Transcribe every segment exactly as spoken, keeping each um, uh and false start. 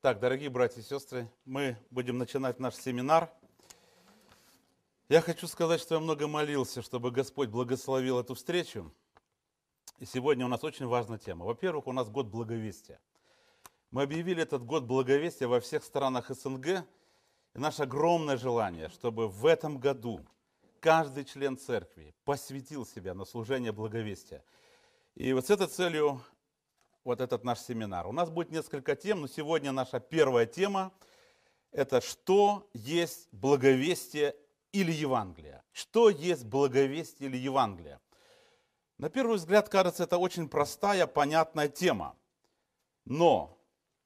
Так, дорогие братья и сестры, мы будем начинать наш семинар. Я хочу сказать, что я много молился, чтобы Господь благословил эту встречу. И сегодня у нас очень важная тема. Во-первых, у нас год благовестия. Мы объявили этот год благовестия во всех странах СНГ. И наше огромное желание, чтобы в этом году каждый член церкви посвятил себя на служение благовестия. И вот с этой целью вот этот наш семинар. У нас будет несколько тем, но сегодня наша первая тема – это что есть благовестие или Евангелие. Что есть благовестие или Евангелие? На первый взгляд, кажется, это очень простая, понятная тема. Но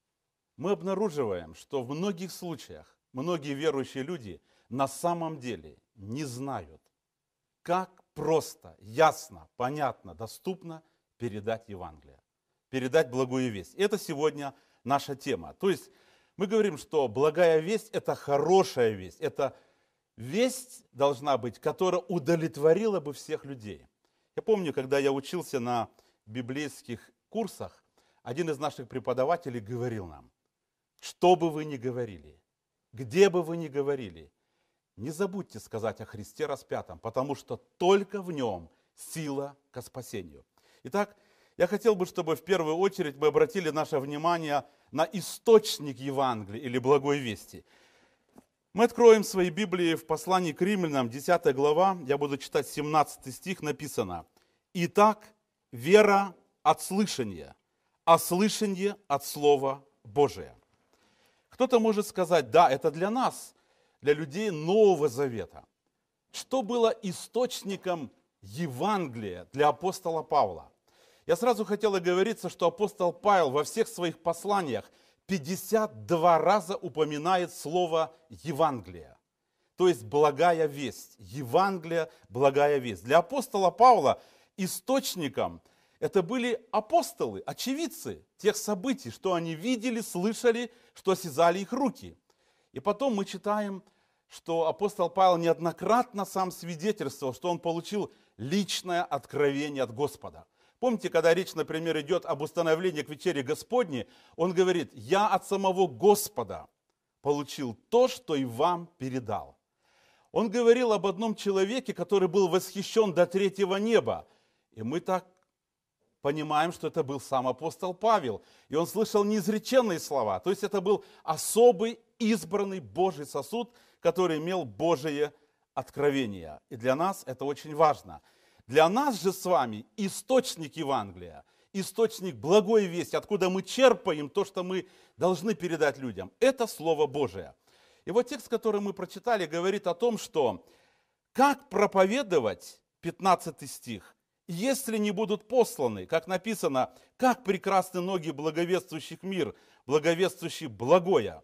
мы обнаруживаем, что в многих случаях многие верующие люди на самом деле не знают, как просто, ясно, понятно, доступно передать Евангелие, передать благую весть. Это сегодня наша тема. То есть мы говорим, что благая весть – это хорошая весть, это весть должна быть, которая удовлетворила бы всех людей. Я помню, когда я учился на библейских курсах, один из наших преподавателей говорил нам: что бы вы ни говорили, где бы вы ни говорили, не забудьте сказать о Христе распятом, потому что только в нем сила ко спасению. Итак, я хотел бы, чтобы в первую очередь мы обратили наше внимание на источник Евангелия или благой вести. Мы откроем свои Библии в послании к Римлянам, десятая глава, я буду читать семнадцатый стих, написано: «Итак, вера от слышания, а слышание от Слова Божия». Кто-то может сказать: да, это для нас, для людей Нового Завета. Что было источником Евангелия для апостола Павла? Я сразу хотел оговориться, что апостол Павел во всех своих посланиях пятьдесят два раза упоминает слово «Евангелие», то есть благая весть. Евангелие, благая весть. Для апостола Павла источником это были апостолы, очевидцы тех событий, что они видели, слышали, что осязали их руки. И потом мы читаем, что апостол Павел неоднократно сам свидетельствовал, что он получил личное откровение от Господа. Помните, когда речь, например, идет об установлении к вечере Господней, он говорит: «Я от самого Господа получил то, что и вам передал». Он говорил об одном человеке, который был восхищен до третьего неба. И мы так понимаем, что это был сам апостол Павел. И он слышал неизреченные слова. То есть это был особый, избранный Божий сосуд, который имел Божие откровение. И для нас это очень важно. Для нас же с вами источник Евангелия, источник благой вести, откуда мы черпаем то, что мы должны передать людям, это Слово Божие. И вот текст, который мы прочитали, говорит о том, что как проповедовать, пятнадцатый стих, если не будут посланы, как написано, как прекрасны ноги благовествующих мир, благовествующих благое.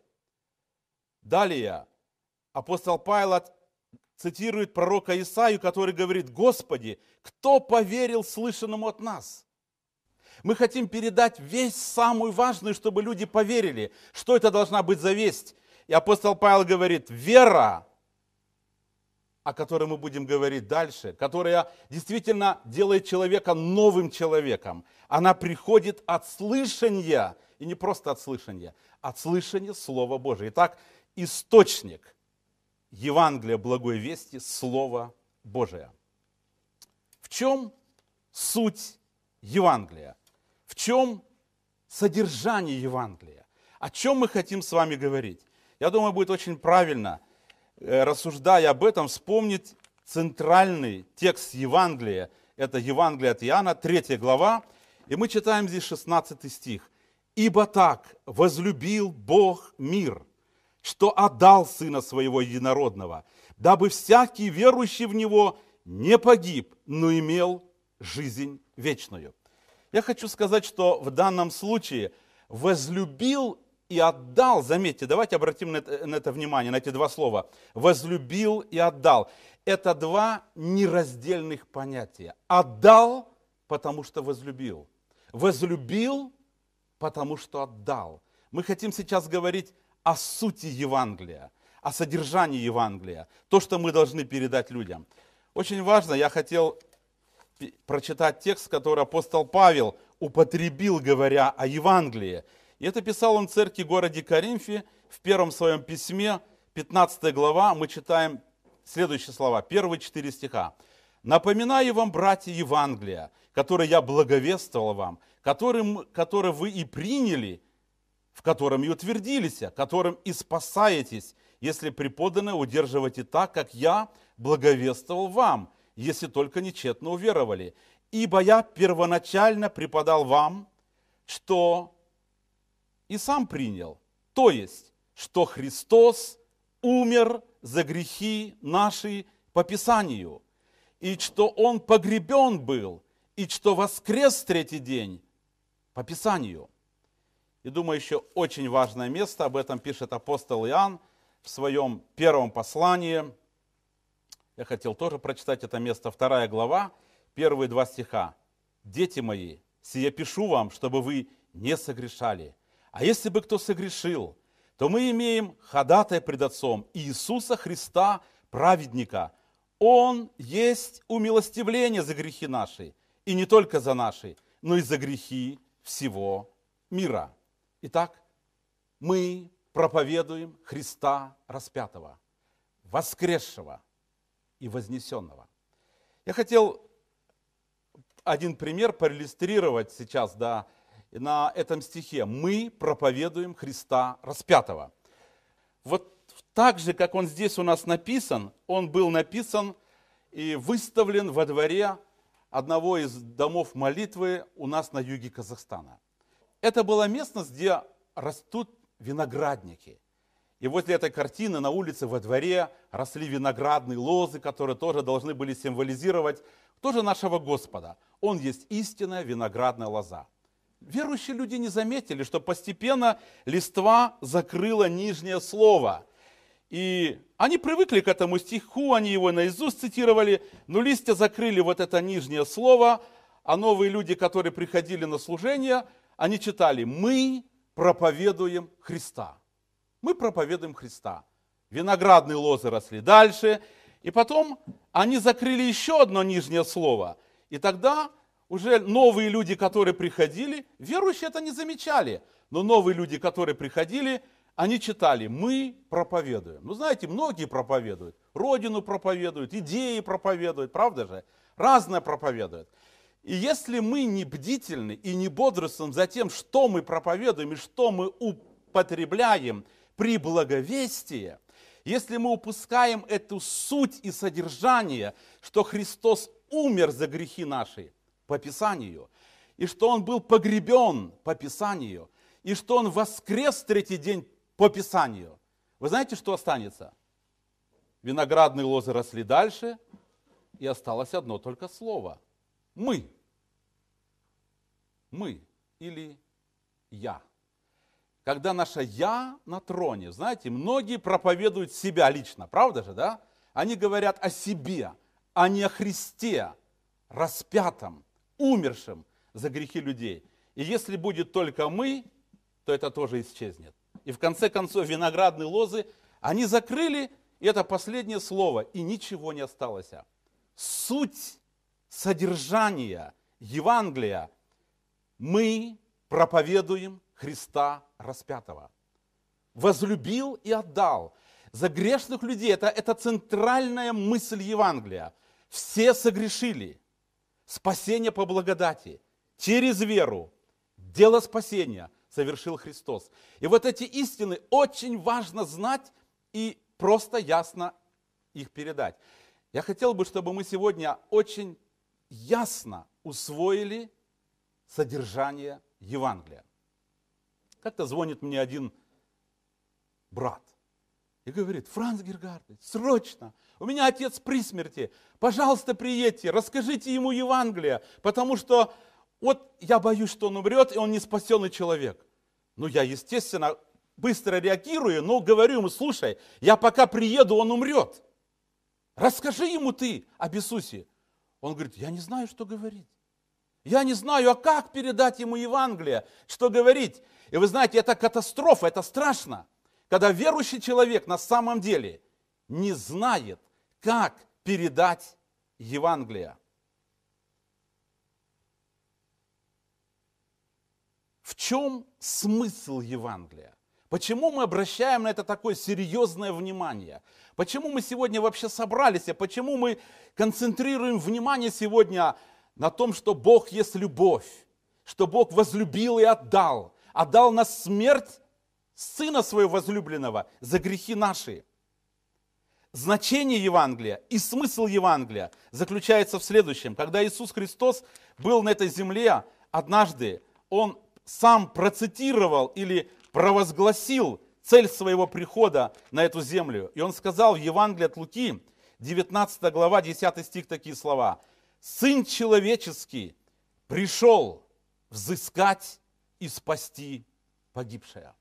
Далее апостол Павел цитирует пророка Исаию, который говорит: «Господи, кто поверил слышанному от нас?» Мы хотим передать весть самую важную, чтобы люди поверили. Что это должна быть за весть? И апостол Павел говорит: вера, о которой мы будем говорить дальше, которая действительно делает человека новым человеком, она приходит от слышания, и не просто от слышания, от слышания Слова Божия. Итак, источник Евангелия благой вести – Слово Божие. В чем суть Евангелия? В чем содержание Евангелия? О чем мы хотим с вами говорить? Я думаю, будет очень правильно, рассуждая об этом, вспомнить центральный текст Евангелия. Это Евангелие от Иоанна, третья глава, и мы читаем здесь шестнадцатый стих. «Ибо так возлюбил Бог мир, что отдал Сына Своего Единородного, дабы всякий верующий в Него не погиб, но имел жизнь вечную». Я хочу сказать, что в данном случае возлюбил и отдал, заметьте, давайте обратим на это, на это внимание, на эти два слова. Возлюбил и отдал. Это два нераздельных понятия. Отдал, потому что возлюбил. Возлюбил, потому что отдал. Мы хотим сейчас говорить о сути Евангелия, о содержании Евангелия, то, что мы должны передать людям. Очень важно, я хотел прочитать текст, который апостол Павел употребил, говоря о Евангелии. И это писал он церкви в городе Коринфе в первом своем письме, пятнадцатая глава, мы читаем следующие слова, первые четыре стиха. «Напоминаю вам, братья, Евангелия, которое я благовествовал вам, которым, которое вы и приняли, в котором и утвердились, которым и спасаетесь, если преподано удерживаете так, как я благовествовал вам, если только нечетно уверовали. Ибо я первоначально преподал вам, что и сам принял, то есть, что Христос умер за грехи наши по Писанию, и что Он погребен был, и что воскрес в третий день по Писанию». И думаю, еще очень важное место, об этом пишет апостол Иоанн в своем первом послании. Я хотел тоже прочитать это место, вторая глава, первые два стиха. «Дети мои, сие пишу вам, чтобы вы не согрешали. А если бы кто согрешил, то мы имеем ходатая пред Отцом Иисуса Христа, праведника. Он есть умилостивление за грехи наши, и не только за наши, но и за грехи всего мира». Итак, мы проповедуем Христа распятого, воскресшего и вознесенного. Я хотел один пример проиллюстрировать сейчас, да, на этом стихе. Мы проповедуем Христа распятого. Вот так же, как он здесь у нас написан, он был написан и выставлен во дворе одного из домов молитвы у нас на юге Казахстана. Это была местность, где растут виноградники. И возле этой картины на улице во дворе росли виноградные лозы, которые тоже должны были символизировать тоже нашего Господа. Он есть истинная виноградная лоза. Верующие люди не заметили, что постепенно листва закрыла нижнее слово. И они привыкли к этому стиху, они его наизусть цитировали, но листья закрыли вот это нижнее слово, а новые люди, которые приходили на служение, они читали: «Мы проповедуем Христа». Мы проповедуем Христа. Виноградные лозы росли дальше, и потом они закрыли еще одно нижнее слово. И тогда уже новые люди, которые приходили, верующие это не замечали, но новые люди, которые приходили, они читали: «Мы проповедуем». Ну, знаете, многие проповедуют, Родину проповедуют, идеи проповедуют, правда же? Разное проповедуют. И если мы не бдительны и не бодрствуем за тем, что мы проповедуем и что мы употребляем при благовестии, если мы упускаем эту суть и содержание, что Христос умер за грехи наши по Писанию, и что Он был погребен по Писанию, и что Он воскрес в третий день по Писанию, вы знаете, что останется? Виноградные лозы росли дальше, и осталось одно только слово. Мы. Мы или я. Когда наше «я» на троне, знаете, многие проповедуют себя лично, правда же, да? Они говорят о себе, а не о Христе, распятом, умершем за грехи людей. И если будет только мы, то это тоже исчезнет. И в конце концов виноградные лозы, они закрыли, и это последнее слово, и ничего не осталось. Суть содержания Евангелия: мы проповедуем Христа распятого. Возлюбил и отдал. За грешных людей, это, это центральная мысль Евангелия. Все согрешили. Спасение по благодати. Через веру. Дело спасения совершил Христос. И вот эти истины очень важно знать и просто ясно их передать. Я хотел бы, чтобы мы сегодня очень ясно усвоили содержание Евангелия. Как-то звонит мне один брат и говорит: Франц Гергардович, срочно, у меня отец при смерти, пожалуйста, приедьте, расскажите ему Евангелие, потому что вот я боюсь, что он умрет, и он не спасенный человек. Ну, я, естественно, быстро реагирую, но говорю ему: слушай, я пока приеду, он умрет. Расскажи ему ты об Иисусе. Он говорит: я не знаю, что говорить. Я не знаю, а как передать ему Евангелие, что говорить. И вы знаете, это катастрофа, это страшно, когда верующий человек на самом деле не знает, как передать Евангелие. В чем чем смысл Евангелия? Почему мы обращаем на это такое серьезное внимание? Почему мы сегодня вообще собрались? А почему мы концентрируем внимание сегодня на том, что Бог есть любовь, что Бог возлюбил и отдал, отдал на смерть Сына Своего возлюбленного за грехи наши? Значение Евангелия и смысл Евангелия заключается в следующем. Когда Иисус Христос был на этой земле, однажды Он сам процитировал или провозгласил цель своего прихода на эту землю. И Он сказал в Евангелии от Луки, девятнадцатая глава, десятый стих, такие слова. «Сын человеческий пришел взыскать и спасти погибшее».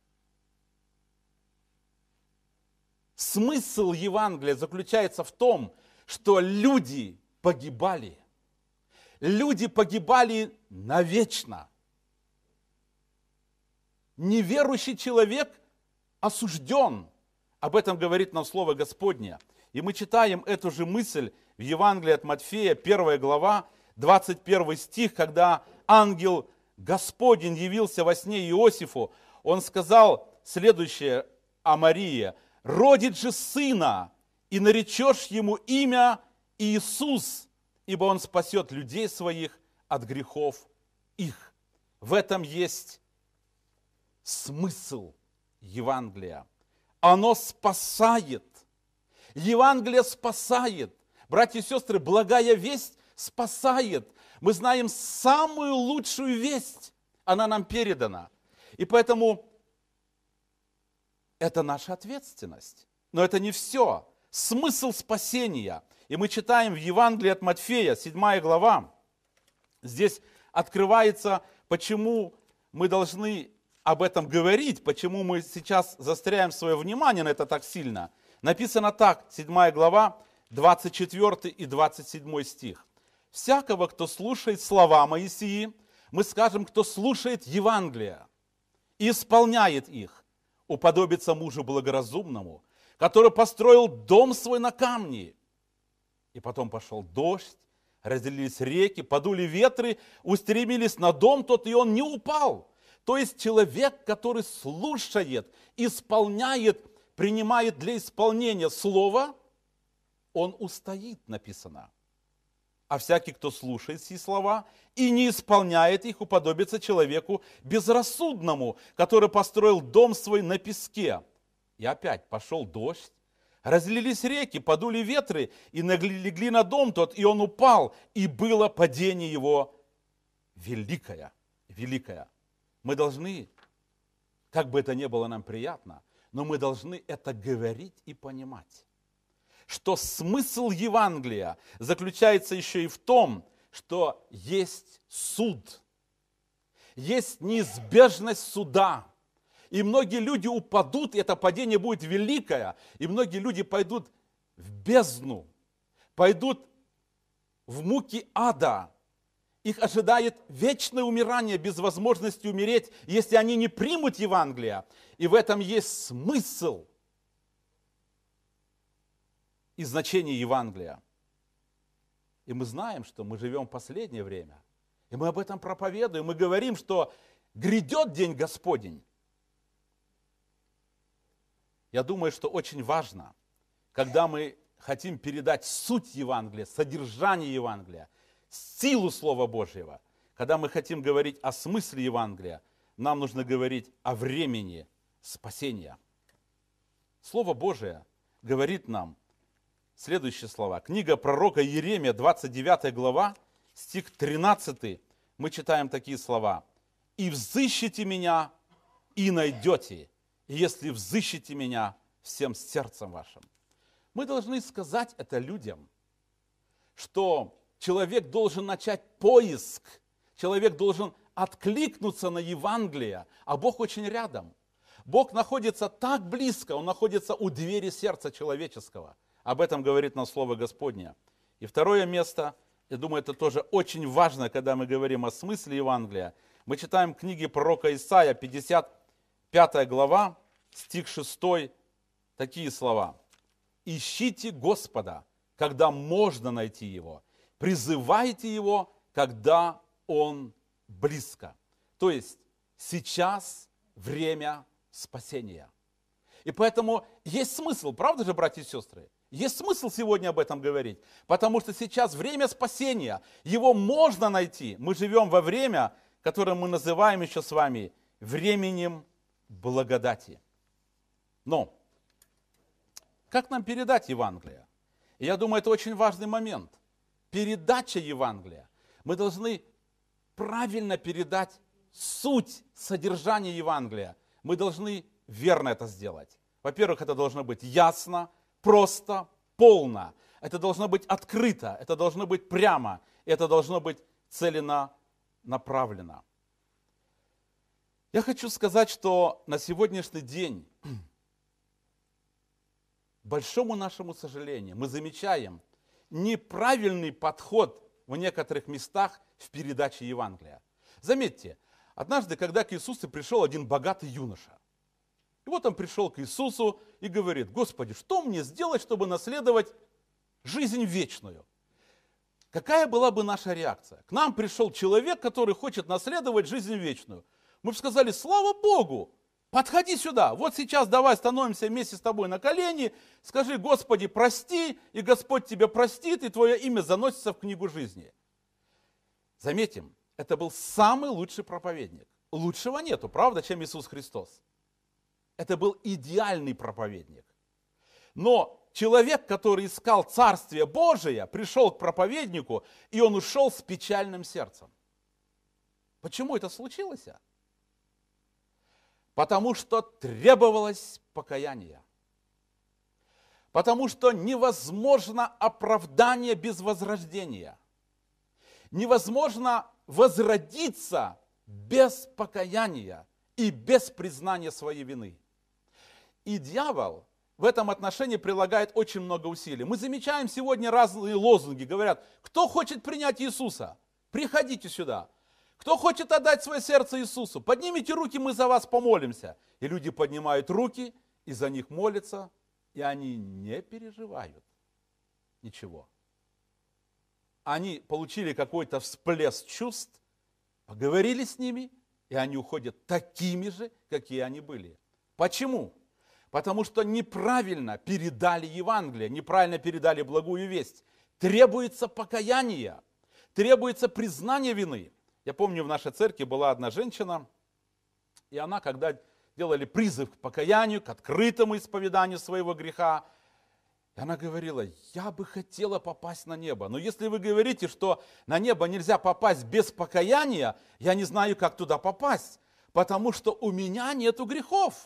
Смысл Евангелия заключается в том, что люди погибали. Люди погибали навечно. Неверующий человек осужден. Об этом говорит нам Слово Господне. И мы читаем эту же мысль в Евангелии от Матфея, первая глава, двадцать первый стих, когда ангел Господень явился во сне Иосифу. Он сказал следующее о Марии. «Родит же сына, и наречешь ему имя Иисус, ибо он спасет людей своих от грехов их». В этом есть смысл Евангелия. Оно спасает. Евангелие спасает. Братья и сестры, благая весть спасает. Мы знаем самую лучшую весть. Она нам передана. И поэтому это наша ответственность. Но это не все. Смысл спасения. И мы читаем в Евангелии от Матфея, седьмая глава. Здесь открывается, почему мы должны об этом говорить, почему мы сейчас заостряем свое внимание на это так сильно. Написано так, седьмая глава, двадцать четвёртый и двадцать седьмой стих. «Всякого, кто слушает слова Моисии, мы скажем, кто слушает Евангелие и исполняет их, уподобится мужу благоразумному, который построил дом свой на камне. И потом пошел дождь, разделились реки, подули ветры, устремились на дом тот, и он не упал». То есть человек, который слушает, исполняет, принимает для исполнения слово, он устоит, написано. А всякий, кто слушает сии слова и не исполняет их, уподобится человеку безрассудному, который построил дом свой на песке. И опять пошел дождь, разлились реки, подули ветры, и легли на дом тот, и он упал, и было падение его великое, великое. Мы должны, как бы это ни было нам приятно, но мы должны это говорить и понимать, что смысл Евангелия заключается еще и в том, что есть суд, есть неизбежность суда. И многие люди упадут, и это падение будет великое, и многие люди пойдут в бездну, пойдут в муки ада. Их ожидает вечное умирание без возможности умереть, если они не примут Евангелие. И в этом есть смысл и значение Евангелия. И мы знаем, что мы живем в последнее время. И мы об этом проповедуем. Мы говорим, что грядет день Господень. Я думаю, что очень важно, когда мы хотим передать суть Евангелия, содержание Евангелия, силу Слова Божьего, когда мы хотим говорить о смысле Евангелия, нам нужно говорить о времени спасения. Слово Божие говорит нам следующие слова. Книга пророка Иеремия, двадцать девятая глава, стих тринадцатый, мы читаем такие слова. «И взыщите меня, и найдете, если взыщите меня всем сердцем вашим». Мы должны сказать это людям, что человек должен начать поиск, человек должен откликнуться на Евангелие, а Бог очень рядом. Бог находится так близко, Он находится у двери сердца человеческого. Об этом говорит нам Слово Господне. И второе место, я думаю, это тоже очень важно, когда мы говорим о смысле Евангелия. Мы читаем книги пророка Исаия, пятьдесят пятая глава, стих шестой, такие слова. «Ищите Господа, когда можно найти Его. Призывайте Его, когда Он близко». То есть сейчас время спасения. И поэтому есть смысл, правда же, братья и сестры? Есть смысл сегодня об этом говорить, потому что сейчас время спасения, его можно найти. Мы живем во время, которое мы называем еще с вами временем благодати. Но как нам передать Евангелие? И я думаю, это очень важный момент. Передача Евангелия. Мы должны правильно передать суть, содержание Евангелия. Мы должны верно это сделать. Во-первых, это должно быть ясно, просто, полно. Это должно быть открыто, это должно быть прямо, это должно быть целенаправленно. Я хочу сказать, что на сегодняшний день, к большому нашему сожалению, мы замечаем неправильный подход в некоторых местах в передаче Евангелия. Заметьте, однажды, когда к Иисусу пришел один богатый юноша, и вот он пришел к Иисусу и говорит: Господи, что мне сделать, чтобы наследовать жизнь вечную? Какая была бы наша реакция? К нам пришел человек, который хочет наследовать жизнь вечную. Мы бы сказали: слава Богу, подходи сюда. Вот сейчас давай становимся вместе с тобой на колени, скажи: Господи, прости, и Господь тебя простит, и твое имя заносится в книгу жизни. Заметим, это был самый лучший проповедник. Лучшего нету, правда, чем Иисус Христос. Это был идеальный проповедник. Но человек, который искал Царствие Божие, пришел к проповеднику, и он ушел с печальным сердцем. Почему это случилось? Потому что требовалось покаяние. Потому что невозможно оправдание без возрождения. Невозможно возродиться без покаяния и без признания своей вины. И дьявол в этом отношении прилагает очень много усилий. Мы замечаем сегодня разные лозунги. Говорят: кто хочет принять Иисуса, приходите сюда. Кто хочет отдать свое сердце Иисусу, поднимите руки, мы за вас помолимся. И люди поднимают руки, и за них молятся, и они не переживают ничего. Они получили какой-то всплеск чувств, поговорили с ними, и они уходят такими же, какие они были. Почему? Потому что неправильно передали Евангелие, неправильно передали благую весть. Требуется покаяние, требуется признание вины. Я помню, в нашей церкви была одна женщина, и она, когда делали призыв к покаянию, к открытому исповеданию своего греха, и она говорила: я бы хотела попасть на небо. Но если вы говорите, что на небо нельзя попасть без покаяния, я не знаю, как туда попасть, потому что у меня нету грехов.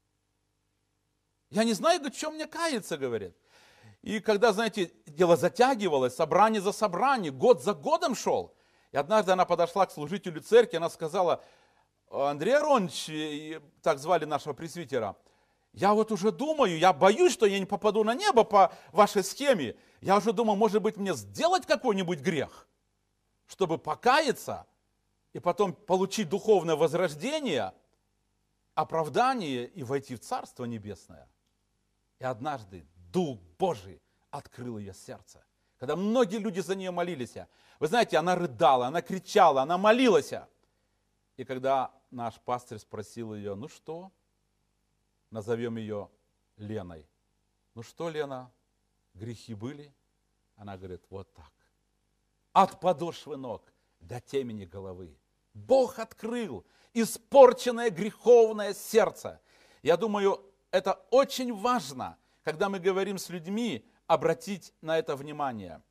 Я не знаю, в чем мне каяться, говорит. И когда, знаете, дело затягивалось, собрание за собранием, год за годом шел, и однажды она подошла к служителю церкви, она сказала: Андрей Аронович, так звали нашего пресвитера, я вот уже думаю, я боюсь, что я не попаду на небо по вашей схеме. Я уже думаю, может быть, мне сделать какой-нибудь грех, чтобы покаяться и потом получить духовное возрождение, оправдание и войти в Царство Небесное. И однажды Дух Божий открыл ее сердце. Когда многие люди за нее молились, вы знаете, она рыдала, она кричала, она молилась. И когда наш пастырь спросил ее: ну что, назовем ее Леной. Ну что, Лена, грехи были? Она говорит: вот так. От подошвы ног до темени головы. Бог открыл испорченное греховное сердце. Я думаю, это очень важно, когда мы говорим с людьми, обратить на это внимание.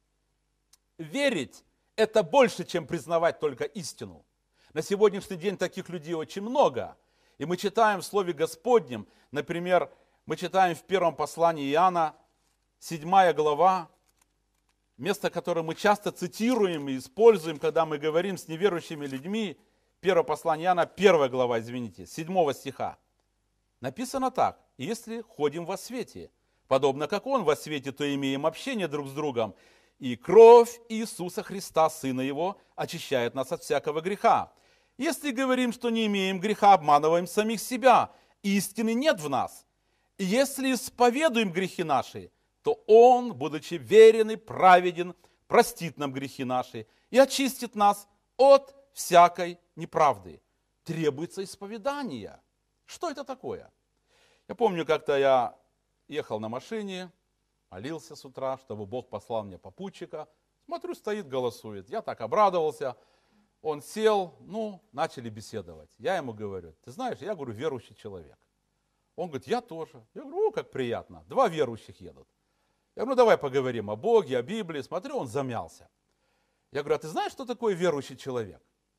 Верить – это больше, чем признавать только истину. На сегодняшний день таких людей очень много. И мы читаем в Слове Господнем, например, мы читаем в первом послании Иоанна, седьмая глава, место, которое мы часто цитируем и используем, когда мы говорим с неверующими людьми. Первое послание Иоанна, первая глава, извините, седьмого стиха. Написано так: если ходим во свете, подобно как Он во свете, то имеем общение друг с другом, и кровь Иисуса Христа, Сына Его, очищает нас от всякого греха. Если говорим, что не имеем греха, обманываем самих себя, истины нет в нас. И если исповедуем грехи наши, то Он, будучи верен и праведен, простит нам грехи наши и очистит нас от всякой неправды. требуется исповедание. Что это такое? Я помню, как-то я ехал на машине, молился с утра, чтобы Бог послал мне попутчика. Смотрю, стоит, голосует. Я так обрадовался. Он сел, ну, начали беседовать. Я ему говорю, ты знаешь, я говорю, верующий человек. Он говорит, я тоже. Я говорю, о, как приятно. Два верующих едут. Я говорю, ну давай поговорим о Боге, о Библии. Смотрю, он замялся. Я говорю, а ты знаешь, что такое верующий человек?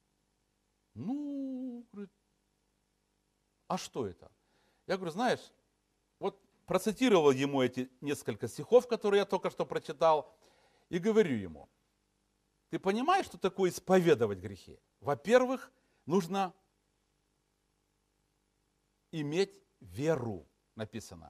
Ну, говорит, а что это? Я говорю, знаешь, вот процитировал ему эти несколько стихов, которые я только что прочитал, и говорю ему, ты понимаешь, что такое исповедовать грехи? Во-первых, нужно иметь веру, написано.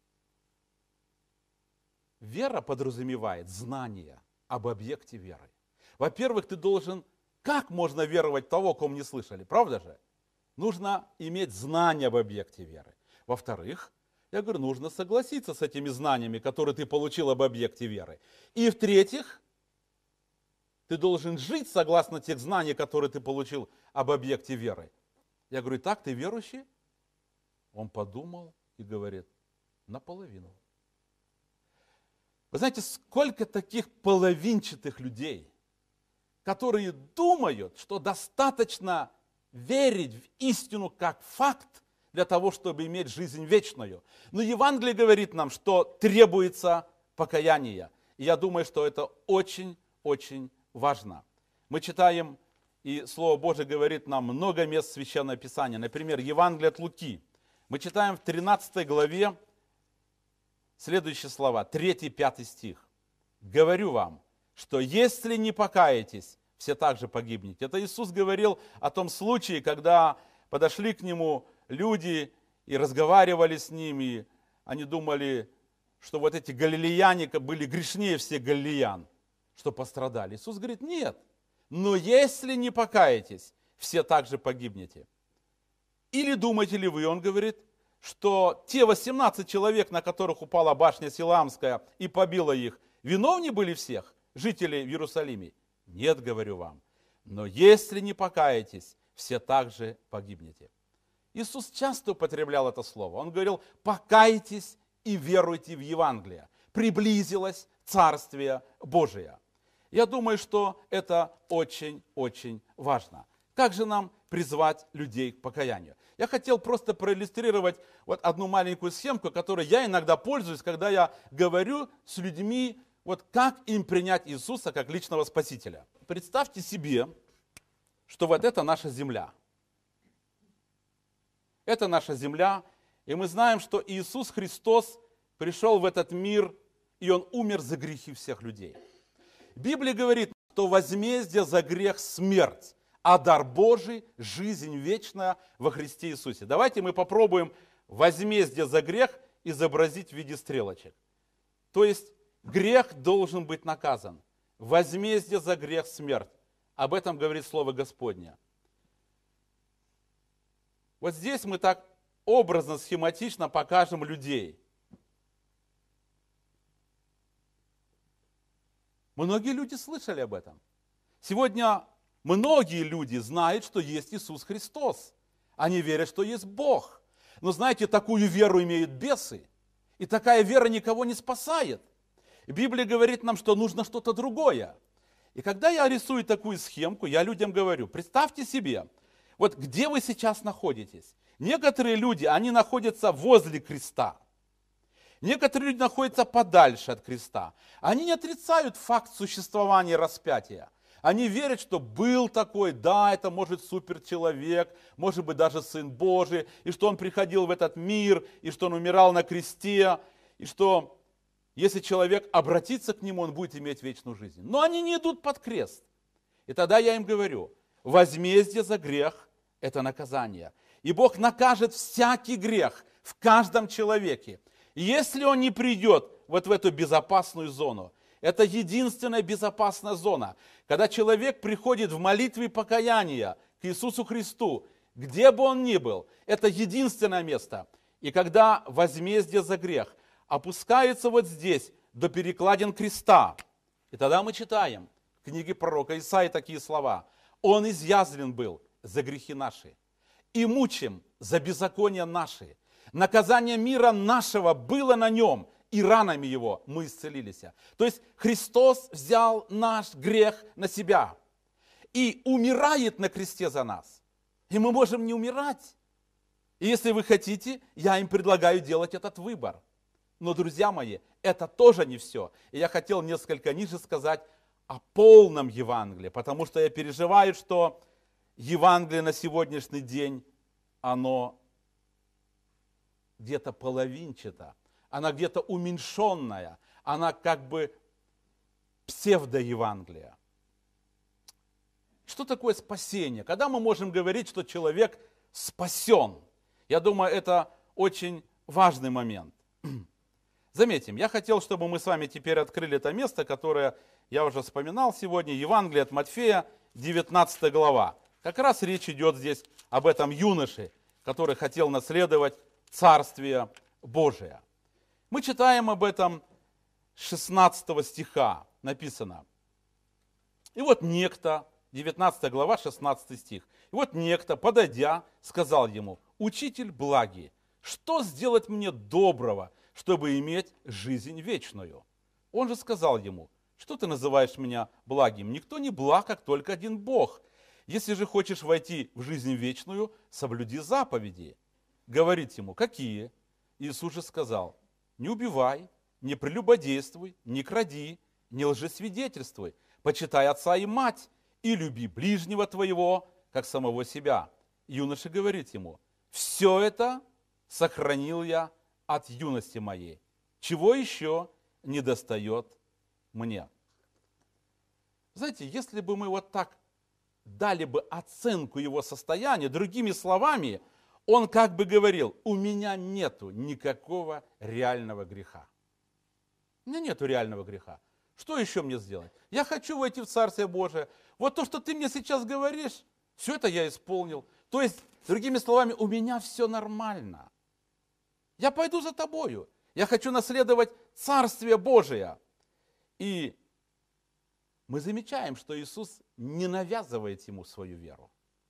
Вера подразумевает знание об объекте веры. Во-первых, ты должен, как можно веровать в того, ком не слышали, правда же? Нужно иметь знание об объекте веры. Во-вторых, я говорю, нужно согласиться с этими знаниями, которые ты получил об объекте веры. И в-третьих, ты должен жить согласно тех знаний, которые ты получил об объекте веры. Я говорю, так, ты верующий? Он подумал и говорит, наполовину. Вы знаете, сколько таких половинчатых людей, которые думают, что достаточно верить в истину как факт для того, чтобы иметь жизнь вечную. Но Евангелие говорит нам, что требуется покаяние. И я думаю, что это очень-очень важно. Мы читаем, и Слово Божие говорит нам много мест Священного Писания. Например, Евангелие от Луки. Мы читаем в тринадцатой главе следующие слова, третий-пятый стих. «Говорю вам, что если не покаетесь, все также погибнете». Это Иисус говорил о том случае, когда подошли к Нему люди и разговаривали с Ним, и они думали, что вот эти галилеяне были грешнее всех галилеян, что пострадали. Иисус говорит, нет, но если не покаетесь, все также погибнете. Или думаете ли вы, он говорит, что те восемнадцать человек, на которых упала башня Силамская и побила их, виновнее были всех жителей в Иерусалиме? Нет, говорю вам, но если не покаетесь, все также погибнете. Иисус часто употреблял это слово. Он говорил, покайтесь и веруйте в Евангелие. Приблизилось Царствие Божие. Я думаю, что это очень-очень важно. Как же нам призвать людей к покаянию? Я хотел просто проиллюстрировать вот одну маленькую схемку, которой я иногда пользуюсь, когда я говорю с людьми, вот как им принять Иисуса как личного Спасителя. Представьте себе, что вот это наша земля. Это наша земля, и мы знаем, что Иисус Христос пришел в этот мир, и Он умер за грехи всех людей. Библия говорит, что возмездие за грех – смерть, а дар Божий – жизнь вечная во Христе Иисусе. Давайте мы попробуем возмездие за грех изобразить в виде стрелочек. То есть грех должен быть наказан. Возмездие за грех – смерть. Об этом говорит Слово Господне. Вот здесь мы так образно, схематично покажем людей. Многие люди слышали об этом. Сегодня многие люди знают, что есть Иисус Христос. Они верят, что есть Бог. Но знаете, такую веру имеют бесы. И такая вера никого не спасает. Библия говорит нам, что нужно что-то другое. И когда я рисую такую схемку, я людям говорю, представьте себе, вот где вы сейчас находитесь. Некоторые люди, они находятся возле креста. Некоторые люди находятся подальше от креста. Они не отрицают факт существования распятия. Они верят, что был такой, да, это может суперчеловек, может быть даже Сын Божий, и что Он приходил в этот мир, и что Он умирал на кресте, и что если человек обратится к Нему, он будет иметь вечную жизнь. Но они не идут под крест. И тогда я им говорю, возмездие за грех – это наказание. И Бог накажет всякий грех в каждом человеке. Если он не придет вот в эту безопасную зону, это единственная безопасная зона, когда человек приходит в молитве покаяния к Иисусу Христу, где бы он ни был, это единственное место. И когда возмездие за грех опускается вот здесь, до перекладин креста, и тогда мы читаем в книге пророка Исаии такие слова. Он изъязвлен был за грехи наши, и мучим за беззакония наши. Наказание мира нашего было на нем, и ранами его мы исцелились. То есть Христос взял наш грех на себя и умирает на кресте за нас. И мы можем не умирать. И если вы хотите, я им предлагаю делать этот выбор. Но, друзья мои, это тоже не все. И я хотел несколько ниже сказать о полном Евангелии, потому что я переживаю, что Евангелие на сегодняшний день, оно где-то половинчато, она где-то уменьшенная, она как бы псевдоевангелие. Что такое спасение? Когда мы можем говорить, что человек спасен? Я думаю, это очень важный момент. Заметим, я хотел, чтобы мы с вами теперь открыли это место, которое я уже вспоминал сегодня, Евангелие от Матфея, девятнадцатая глава. Как раз речь идет здесь об этом юноше, который хотел наследовать Царствие Божие. Мы читаем об этом шестнадцатого стиха, написано. И вот некто, девятнадцатая глава, шестнадцатый стих. И вот некто, подойдя, сказал ему: «Учитель благий, что сделать мне доброго, чтобы иметь жизнь вечную?» Он же сказал ему: «Что ты называешь меня благим? Никто не благ, как только один Бог. Если же хочешь войти в жизнь вечную, соблюди заповеди». Говорит ему: «Какие?» Иисус же сказал: «Не убивай, не прелюбодействуй, не кради, не лжесвидетельствуй, почитай отца и мать, и люби ближнего твоего, как самого себя». Юноша говорит ему: «Все это сохранил я от юности моей. Чего еще недостает мне?» Знаете, если бы мы вот так дали бы оценку его состояния, другими словами, он как бы говорил: у меня нету никакого реального греха. У меня нету реального греха. Что еще мне сделать? Я хочу войти в Царствие Божие. Вот то, что ты мне сейчас говоришь, все это я исполнил. То есть, другими словами, у меня все нормально. Я пойду за тобою. Я хочу наследовать Царствие Божие. И мы замечаем, что Иисус не навязывает ему свою веру.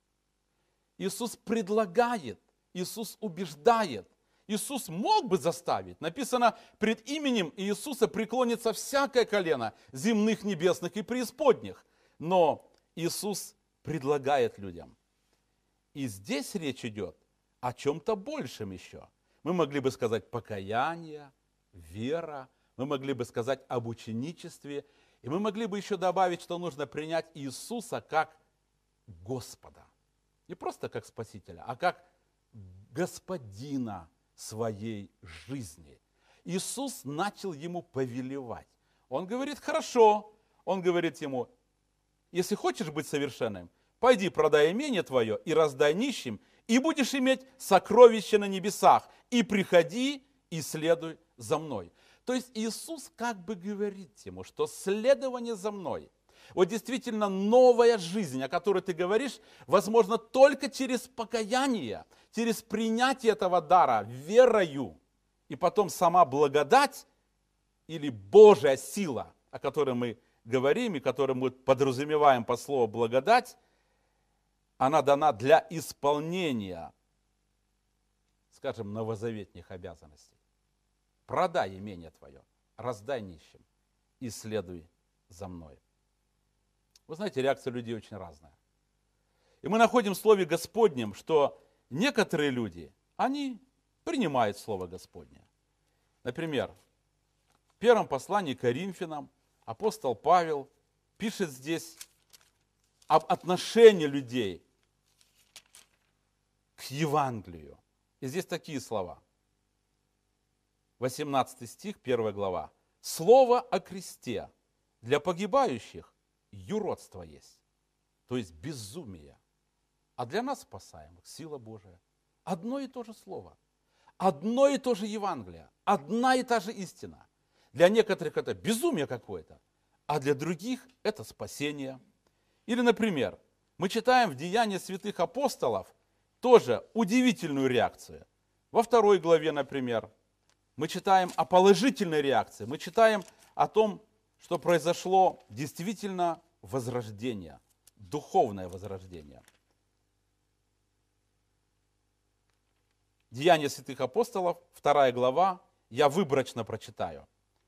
Иисус предлагает, Иисус убеждает. Иисус мог бы заставить. Написано: пред именем Иисуса преклонится всякое колено земных, небесных и преисподних. Но Иисус предлагает людям. И здесь речь идет о чем-то большем еще. Мы могли бы сказать покаяние, вера, мы могли бы сказать об ученичестве, и мы могли бы еще добавить, что нужно принять Иисуса как Господа. Не просто как Спасителя, а как Господина своей жизни. Иисус начал ему повелевать. Он говорит: хорошо. Он говорит ему: если хочешь быть совершенным, пойди продай имение твое и раздай нищим, и будешь иметь сокровища на небесах, и приходи и следуй за мной. То есть Иисус как бы говорит ему, что следование за мной, вот действительно новая жизнь, о которой ты говоришь, возможно только через покаяние, через принятие этого дара верою, и потом сама благодать или Божья сила, о которой мы говорим и которую мы подразумеваем по слову благодать, она дана для исполнения, скажем, новозаветных обязанностей. Продай имение твое, раздай нищим и следуй за мной. Вы знаете, реакция людей очень разная. И мы находим в Слове Господнем, что некоторые люди, они принимают Слово Господне. Например, в первом послании к Коринфянам апостол Павел пишет здесь об отношении людей к Евангелию. И здесь такие слова. восемнадцатый стих, первая глава. «Слово о кресте для погибающих юродство есть, то есть безумие, а для нас спасаемых сила Божия». Одно и то же слово, одно и то же Евангелие, одна и та же истина. Для некоторых это безумие какое-то, а для других это спасение. Или, например, мы читаем в Деяниях святых апостолов тоже удивительную реакцию. Во второй главе, например, мы читаем о положительной реакции, мы читаем о том, что произошло действительно возрождение, духовное возрождение. Деяния святых апостолов, вторая глава, я выборочно прочитаю.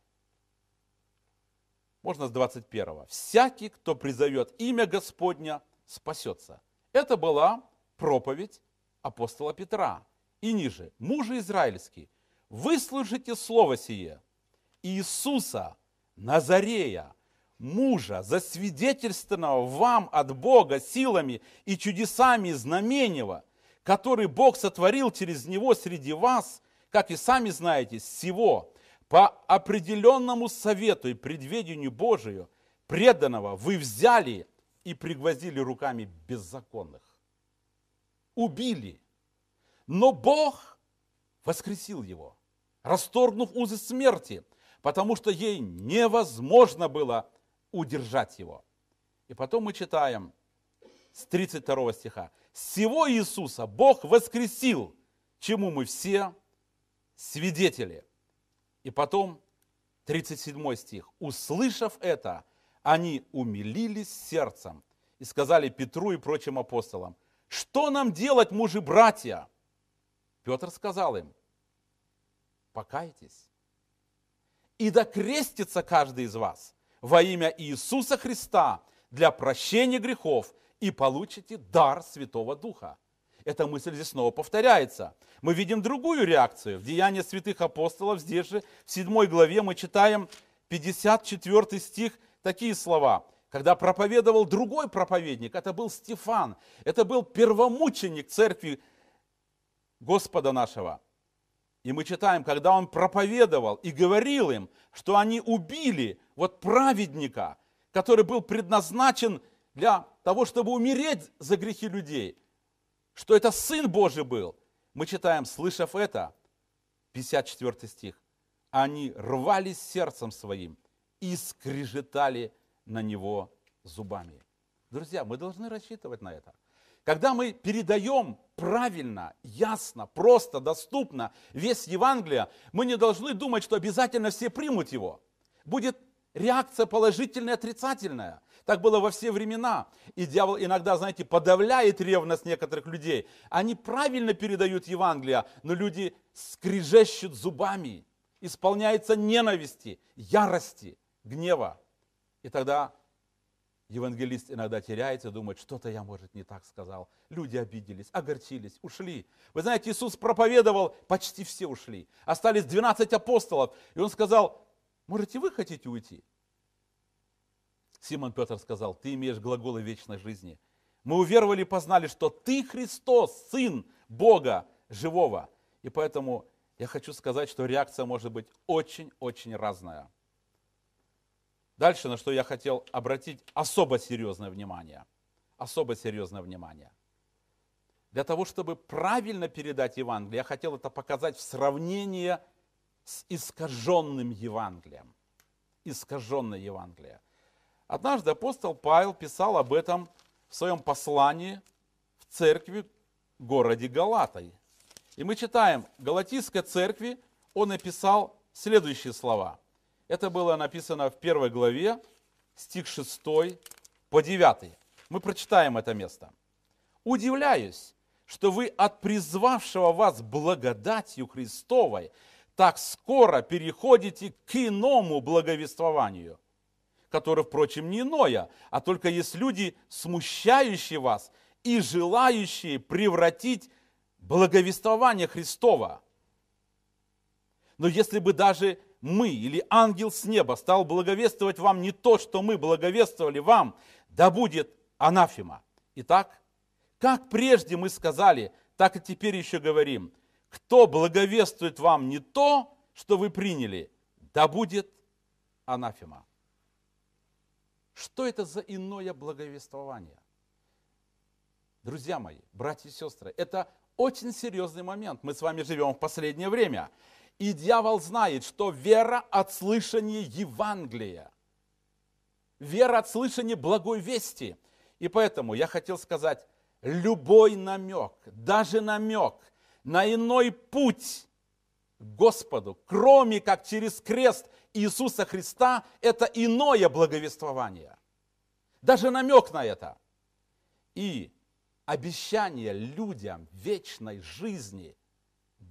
Можно с двадцать первого. «Всякий, кто призовет имя Господня, спасется». Это была проповедь апостола Петра. И ниже. «Мужи израильские, выслушайте слово сие. Иисуса, Назарея, мужа, засвидетельственного вам от Бога силами и чудесами знамениями, который Бог сотворил через него среди вас, как и сами знаете, всего, по определенному совету и предведению Божию, преданного вы взяли и пригвоздили руками беззаконных. Убили. Но Бог воскресил его, расторгнув узы смерти, потому что ей невозможно было удержать его. И потом мы читаем с тридцать второго стиха. «Сего Иисуса Бог воскресил, чему мы все свидетели». И потом тридцать седьмой стих. «Услышав это, они умилились сердцем и сказали Петру и прочим апостолам: что нам делать, мужи-братья?» Петр сказал им: покайтесь, и да крестится каждый из вас во имя Иисуса Христа для прощения грехов, и получите дар Святого Духа. Эта мысль здесь снова повторяется. Мы видим другую реакцию. В Деяниях святых апостолов, здесь же, в седьмой главе, мы читаем пятьдесят четвёртый стих, такие слова. Когда проповедовал другой проповедник, это был Стефан, это был первомученик церкви Господа нашего. И мы читаем, когда он проповедовал и говорил им, что они убили вот праведника, который был предназначен для того, чтобы умереть за грехи людей, что это Сын Божий был. Мы читаем, слышав это, пятьдесят четвёртый стих, они рвались сердцем своим и скрежетали на него зубами. Друзья, мы должны рассчитывать на это. Когда мы передаем правильно, ясно, просто, доступно весь Евангелие, мы не должны думать, что обязательно все примут его. Будет реакция положительная, отрицательная. Так было во все времена. И дьявол иногда, знаете, подавляет ревность некоторых людей. Они правильно передают Евангелие, но люди скрежещут зубами, исполняются ненависти, ярости, гнева. И тогда евангелист иногда теряется, думает, что-то я, может, не так сказал. Люди обиделись, огорчились, ушли. Вы знаете, Иисус проповедовал, почти все ушли. Остались двенадцать апостолов. И Он сказал: может, и вы хотите уйти? Симон Петр сказал: ты имеешь глаголы вечной жизни. Мы уверовали и познали, что ты Христос, Сын Бога живого. И поэтому я хочу сказать, что реакция может быть очень-очень разная. Дальше, на что я хотел обратить особо серьезное внимание. Особо серьезное внимание. Для того, чтобы правильно передать Евангелие, я хотел это показать в сравнении с искаженным Евангелием. Искаженное Евангелие. Однажды апостол Павел писал об этом в своем послании в церкви в городе Галатой. И мы читаем, Галатийской церкви он написал следующие слова. Это было написано в первой главе, стих шестой по девятый. Мы прочитаем это место. «Удивляюсь, что вы от призвавшего вас благодатью Христовой так скоро переходите к иному благовествованию, которое, впрочем, не иное, а только есть люди, смущающие вас и желающие превратить благовествование Христова. Но если бы даже мы или ангел с неба стал благовествовать вам не то, что мы благовествовали вам, да будет анафема. Итак, как прежде мы сказали, так и теперь еще говорим, кто благовествует вам не то, что вы приняли, да будет анафема». Что это за иное благовествование? Друзья мои, братья и сестры, это очень серьезный момент. Мы с вами живем в последнее время. И дьявол знает, что вера от слышания Евангелия, вера от слышания благой вести. И поэтому я хотел сказать, любой намек, даже намек на иной путь к Господу, кроме как через крест Иисуса Христа, это иное благовествование. Даже намек на это. И обещание людям вечной жизни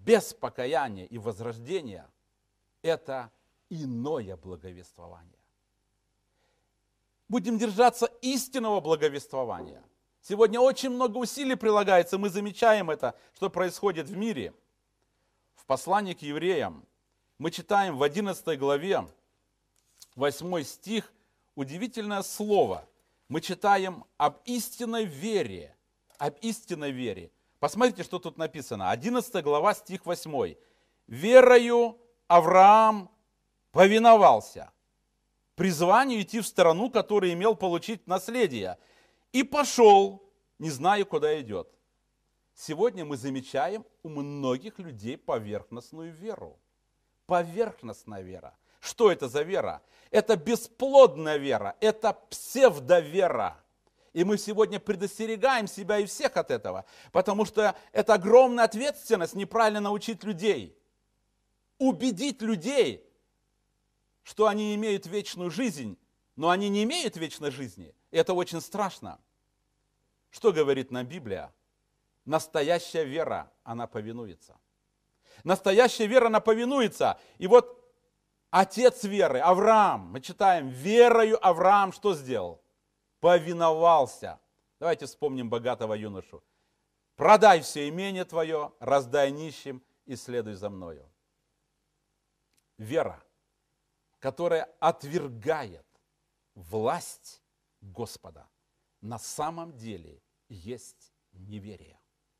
без покаяния и возрождения – это иное благовествование. Будем держаться истинного благовествования. Сегодня очень много усилий прилагается, мы замечаем это, что происходит в мире. В послании к евреям мы читаем в одиннадцатой главе, восьмой стих, удивительное слово. Мы читаем об истинной вере, об истинной вере. Посмотрите, что тут написано. одиннадцатая глава, стих восьмой. «Верою Авраам повиновался призванию идти в страну, которую имел получить наследие, и пошел, не зная, куда идет». Сегодня мы замечаем у многих людей поверхностную веру. Поверхностная вера. Что это за вера? Это бесплодная вера, это псевдовера. И мы сегодня предостерегаем себя и всех от этого, потому что это огромная ответственность неправильно научить людей, убедить людей, что они имеют вечную жизнь, но они не имеют вечной жизни. Это очень страшно. Что говорит нам Библия? Настоящая вера, она повинуется. Настоящая вера, она повинуется. И вот отец веры, Авраам, мы читаем, верою Авраам что сделал? Повиновался. Давайте вспомним богатого юношу. Продай все имение твое, раздай нищим и следуй за мною. Вера, которая отвергает власть Господа, на самом деле есть неверие.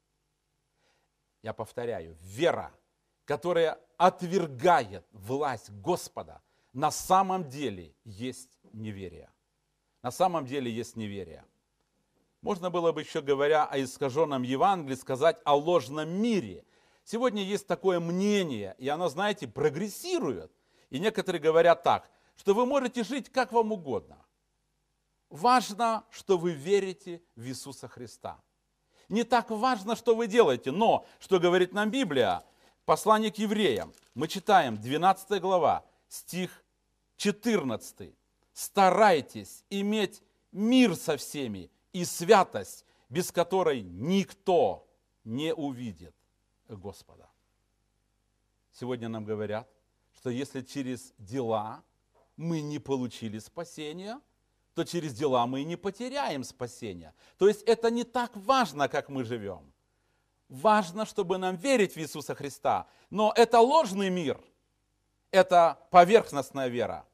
Я повторяю, вера, которая отвергает власть Господа, на самом деле есть неверие. На самом деле есть неверие. Можно было бы еще, говоря о искаженном Евангелии, сказать о ложном мире. Сегодня есть такое мнение, и оно, знаете, прогрессирует. И некоторые говорят так, что вы можете жить как вам угодно. Важно, что вы верите в Иисуса Христа. Не так важно, что вы делаете, но, что говорит нам Библия, послание к евреям, мы читаем двенадцатая глава, стих четырнадцатый. «Старайтесь иметь мир со всеми и святость, без которой никто не увидит Господа». Сегодня нам говорят, что если через дела мы не получили спасения, то через дела мы и не потеряем спасения. То есть это не так важно, как мы живем. Важно, чтобы нам верить в Иисуса Христа. Но это ложный мир, это поверхностная вера.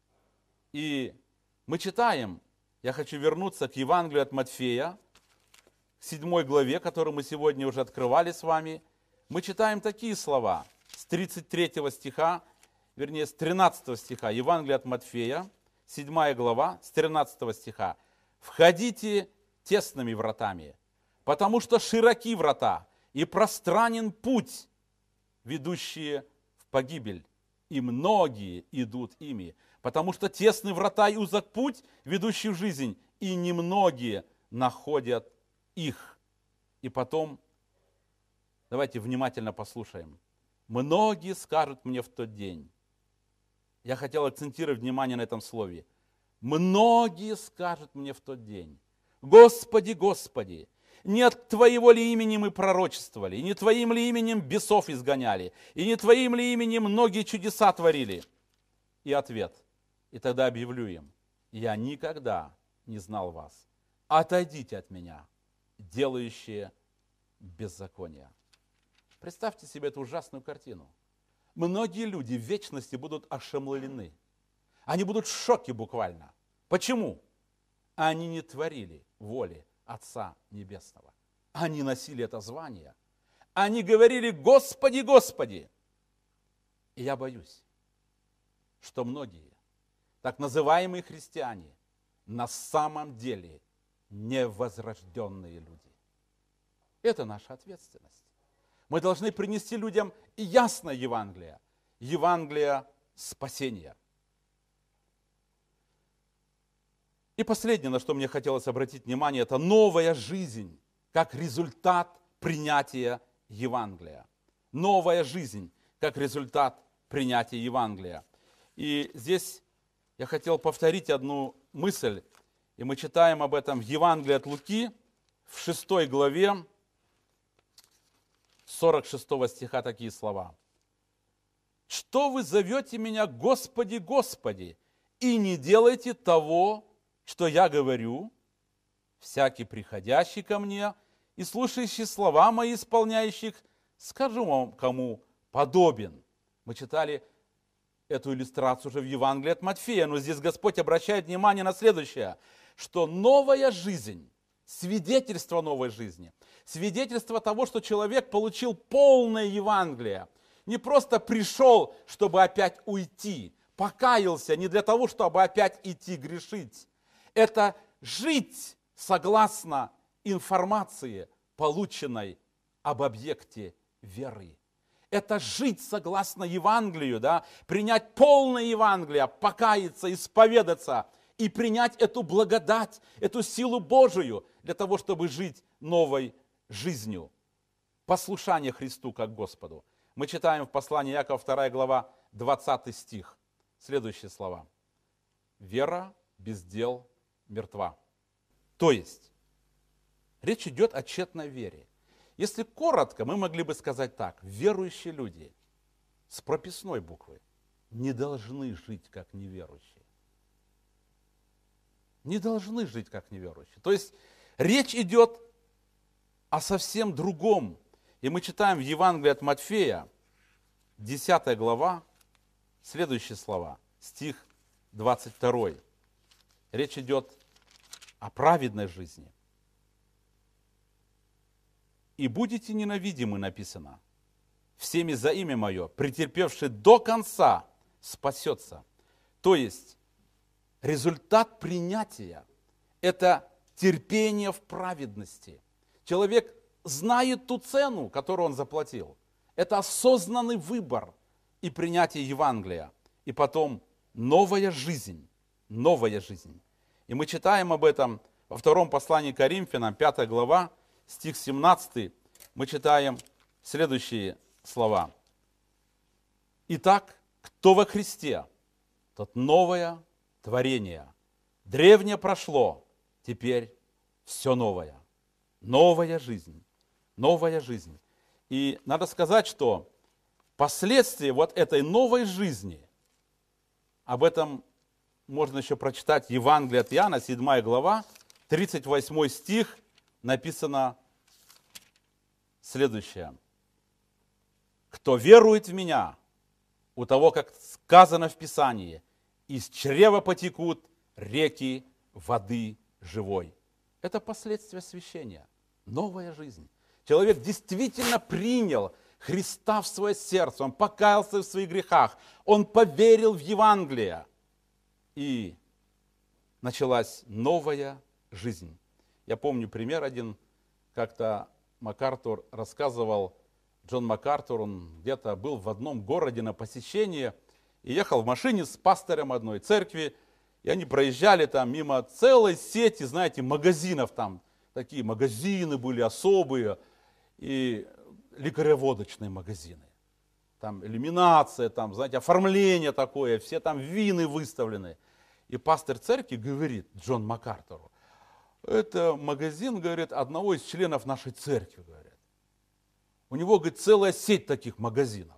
И мы читаем, я хочу вернуться к Евангелию от Матфея, к седьмой главе, которую мы сегодня уже открывали с вами. Мы читаем такие слова с тридцать третьего стиха, вернее, с тринадцатого стиха, Евангелие от Матфея, седьмая глава, с тринадцатого стиха. «Входите тесными вратами, потому что широки врата, и пространен путь, ведущие в погибель, и многие идут ими. Потому что тесны врата и узок путь, ведущий в жизнь, и немногие находят их». И потом, давайте внимательно послушаем. «Многие скажут мне в тот день». Я хотел акцентировать внимание на этом слове. «Многие скажут мне в тот день: Господи, Господи, не от Твоего ли имени мы пророчествовали, и не Твоим ли именем бесов изгоняли, и не Твоим ли именем многие чудеса творили?» И ответ. И тогда объявлю им: «Я никогда не знал вас. Отойдите от меня, делающие беззаконие». Представьте себе эту ужасную картину. Многие люди в вечности будут ошеломлены. Они будут в шоке буквально. Почему? Они не творили воли Отца Небесного. Они носили это звание. Они говорили: «Господи, Господи». И я боюсь, что многие так называемые христиане на самом деле невозрожденные люди. Это наша ответственность. Мы должны принести людям ясное Евангелие, Евангелие спасения. И последнее, на что мне хотелось обратить внимание, это новая жизнь, как результат принятия Евангелия. Новая жизнь, как результат принятия Евангелия. И здесь я хотел повторить одну мысль, и мы читаем об этом в Евангелии от Луки, в шестой главе, сорок шестого стиха такие слова. «Что вы зовете меня, Господи, Господи, и не делаете того, что я говорю? Всякий приходящий ко мне и слушающий слова мои, исполняющих, скажу вам, кому подобен». Мы читали эту иллюстрацию уже в Евангелии от Матфея, но здесь Господь обращает внимание на следующее, что новая жизнь, свидетельство новой жизни, свидетельство того, что человек получил полное Евангелие, не просто пришел, чтобы опять уйти, покаялся не для того, чтобы опять идти грешить. Это жить согласно информации, полученной об объекте веры. Это жить согласно Евангелию, да? Принять полное Евангелие, покаяться, исповедаться и принять эту благодать, эту силу Божию для того, чтобы жить новой жизнью. Послушание Христу как Господу. Мы читаем в послании Иакова вторая глава, двадцатый стих. Следующие слова. «Вера без дел мертва». То есть, речь идет о тщетной вере. Если коротко, мы могли бы сказать так. Верующие люди с прописной буквы не должны жить как неверующие. Не должны жить как неверующие. То есть, речь идет о совсем другом. И мы читаем в Евангелии от Матфея, десятая глава, следующие слова, стих двадцать второй. Речь идет о праведной жизни. «И будете ненавидимы», написано, «всеми за имя мое, претерпевший до конца, спасется». То есть, результат принятия – это терпение в праведности. Человек знает ту цену, которую он заплатил. Это осознанный выбор и принятие Евангелия. И потом новая жизнь, новая жизнь. И мы читаем об этом во втором послании к Коринфянам, пятая глава, стих семнадцатый, мы читаем следующие слова. «Итак, кто во Христе, тот новое творение. Древнее прошло, теперь все новое». Новая жизнь, новая жизнь. И надо сказать, что последствия вот этой новой жизни, об этом можно еще прочитать Евангелие от Иоанна, седьмая глава, тридцать восьмой стих, написано следующее. «Кто верует в Меня, у того, как сказано в Писании, из чрева потекут реки воды живой». Это последствия освящения, новая жизнь. Человек действительно принял Христа в свое сердце, он покаялся в своих грехах, он поверил в Евангелие, и началась новая жизнь. Я помню пример один, как-то МакАртур рассказывал, Джон МакАртур, он где-то был в одном городе на посещении и ехал в машине с пастором одной церкви, и они проезжали там мимо целой сети, знаете, магазинов там, такие магазины были особые, и лекареводочные магазины. Там иллюминация, там, знаете, оформление такое, все там вины выставлены. И пастор церкви говорит Джон МакАртуру, это магазин, говорит, одного из членов нашей церкви, говорит. У него, говорит, целая сеть таких магазинов.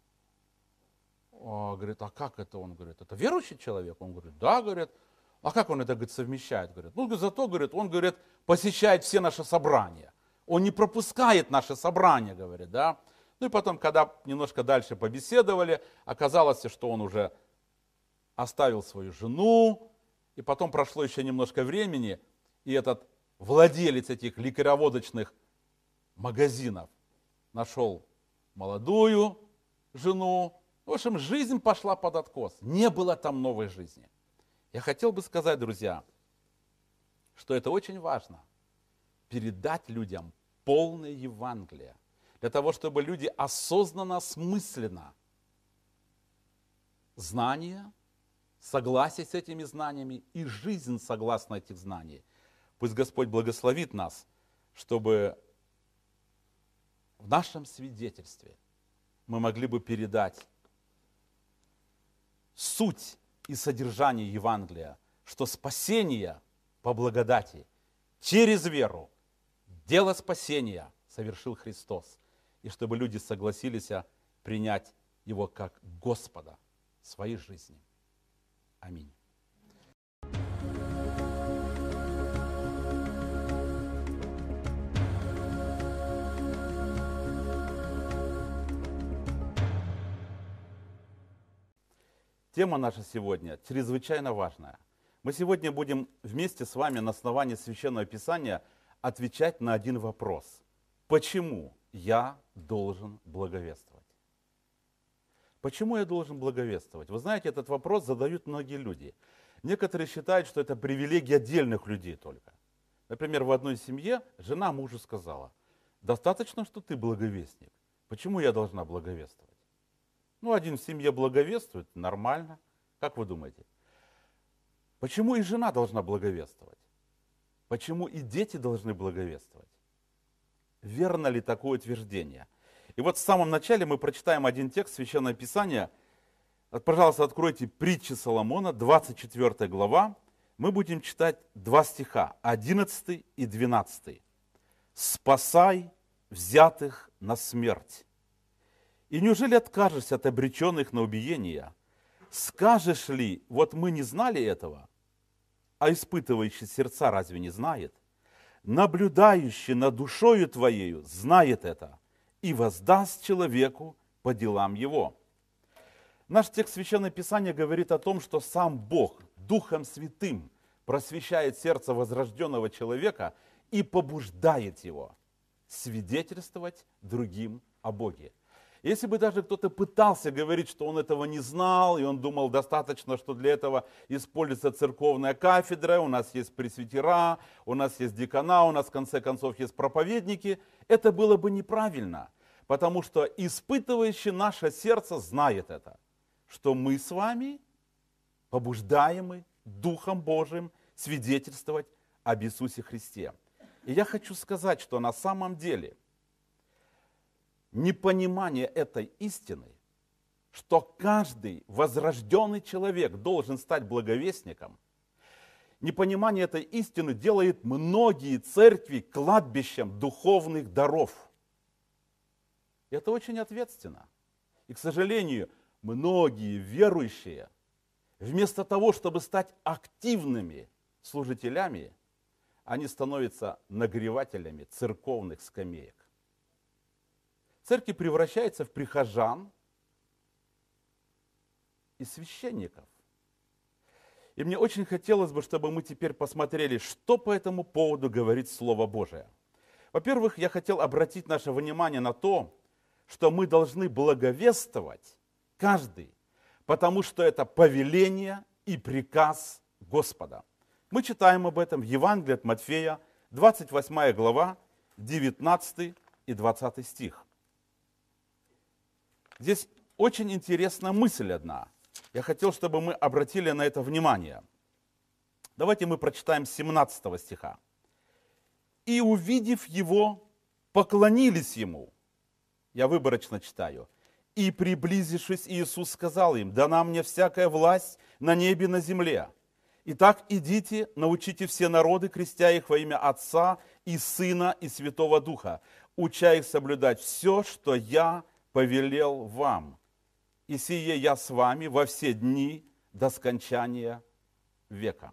А, говорит, а как это он, говорит, это верующий человек? Он говорит, да, говорит. А как он это, говорит, совмещает? Говорит, ну, зато, говорит, он, говорит, посещает все наши собрания. Он не пропускает наши собрания, говорит, да. Ну и потом, когда немножко дальше побеседовали, оказалось, что он уже оставил свою жену, и потом прошло еще немножко времени, и этот владелец этих лекареводочных магазинов нашел молодую жену. В общем, жизнь пошла под откос. Не было там новой жизни. Я хотел бы сказать, друзья, что это очень важно. Передать людям полное Евангелие. Для того, чтобы люди осознанно, осмысленно знания, согласие с этими знаниями и жизнь согласно этих знаний. Пусть Господь благословит нас, чтобы в нашем свидетельстве мы могли бы передать суть и содержание Евангелия, что спасение по благодати через веру, дело спасения совершил Христос. и чтобы люди согласились принять Его как Господа в своей жизни. Аминь. Тема наша сегодня чрезвычайно важная. Мы сегодня будем вместе с вами на основании Священного Писания отвечать на один вопрос. Почему я должен благовествовать? Почему я должен благовествовать? Вы знаете, этот вопрос задают многие люди. Некоторые считают, что это привилегия отдельных людей только. Например, в одной семье жена мужу сказала: достаточно, что ты благовестник. Почему я должна благовествовать? Ну, один в семье благовествует, нормально. Как вы думаете? Почему и жена должна благовествовать? Почему и дети должны благовествовать? Верно ли такое утверждение? И вот в самом начале мы прочитаем один текст Священного Писания. Пожалуйста, откройте Притчи Соломона, двадцать четвёртая глава. Мы будем читать два стиха, одиннадцатый и двенадцатый. «Спасай взятых на смерть. И неужели откажешься от обреченных на убиение? Скажешь ли, вот мы не знали этого? А испытывающий сердца разве не знает? Наблюдающий над душою твоею знает это и воздаст человеку по делам его». Наш текст Священного Писания говорит о том, что сам Бог Духом Святым просвещает сердце возрожденного человека и побуждает его свидетельствовать другим о Боге. Если бы даже кто-то пытался говорить, что он этого не знал, и он думал, достаточно, что для этого используется церковная кафедра, у нас есть пресвитера, у нас есть декана, у нас в конце концов есть проповедники, это было бы неправильно, потому что испытывающий наше сердце знает это, что мы с вами побуждаемы Духом Божиим свидетельствовать об Иисусе Христе. И я хочу сказать, что на самом деле непонимание этой истины, что каждый возрожденный человек должен стать благовестником, непонимание этой истины делает многие церкви кладбищем духовных даров. И это очень ответственно. И, к сожалению, многие верующие, вместо того, чтобы стать активными служителями, они становятся нагревателями церковных скамеек. Церковь превращается в прихожан и священников. И мне очень хотелось бы, чтобы мы теперь посмотрели, что по этому поводу говорит Слово Божие. Во-первых, я хотел обратить наше внимание на то, что мы должны благовествовать каждый, потому что это повеление и приказ Господа. Мы читаем об этом в Евангелии от Матфея, двадцать восьмая глава, девятнадцатый и двадцатый стих. Здесь очень интересная мысль одна. Я хотел, чтобы мы обратили на это внимание. Давайте мы прочитаем с семнадцатого стиха. «И, увидев его, поклонились ему». Я выборочно читаю. «И, приблизившись, Иисус сказал им: дана мне всякая власть на небе и на земле. Итак, идите, научите все народы, крестя их во имя Отца и Сына и Святого Духа, уча их соблюдать все, что я повелел вам. И сие я с вами во все дни до скончания века».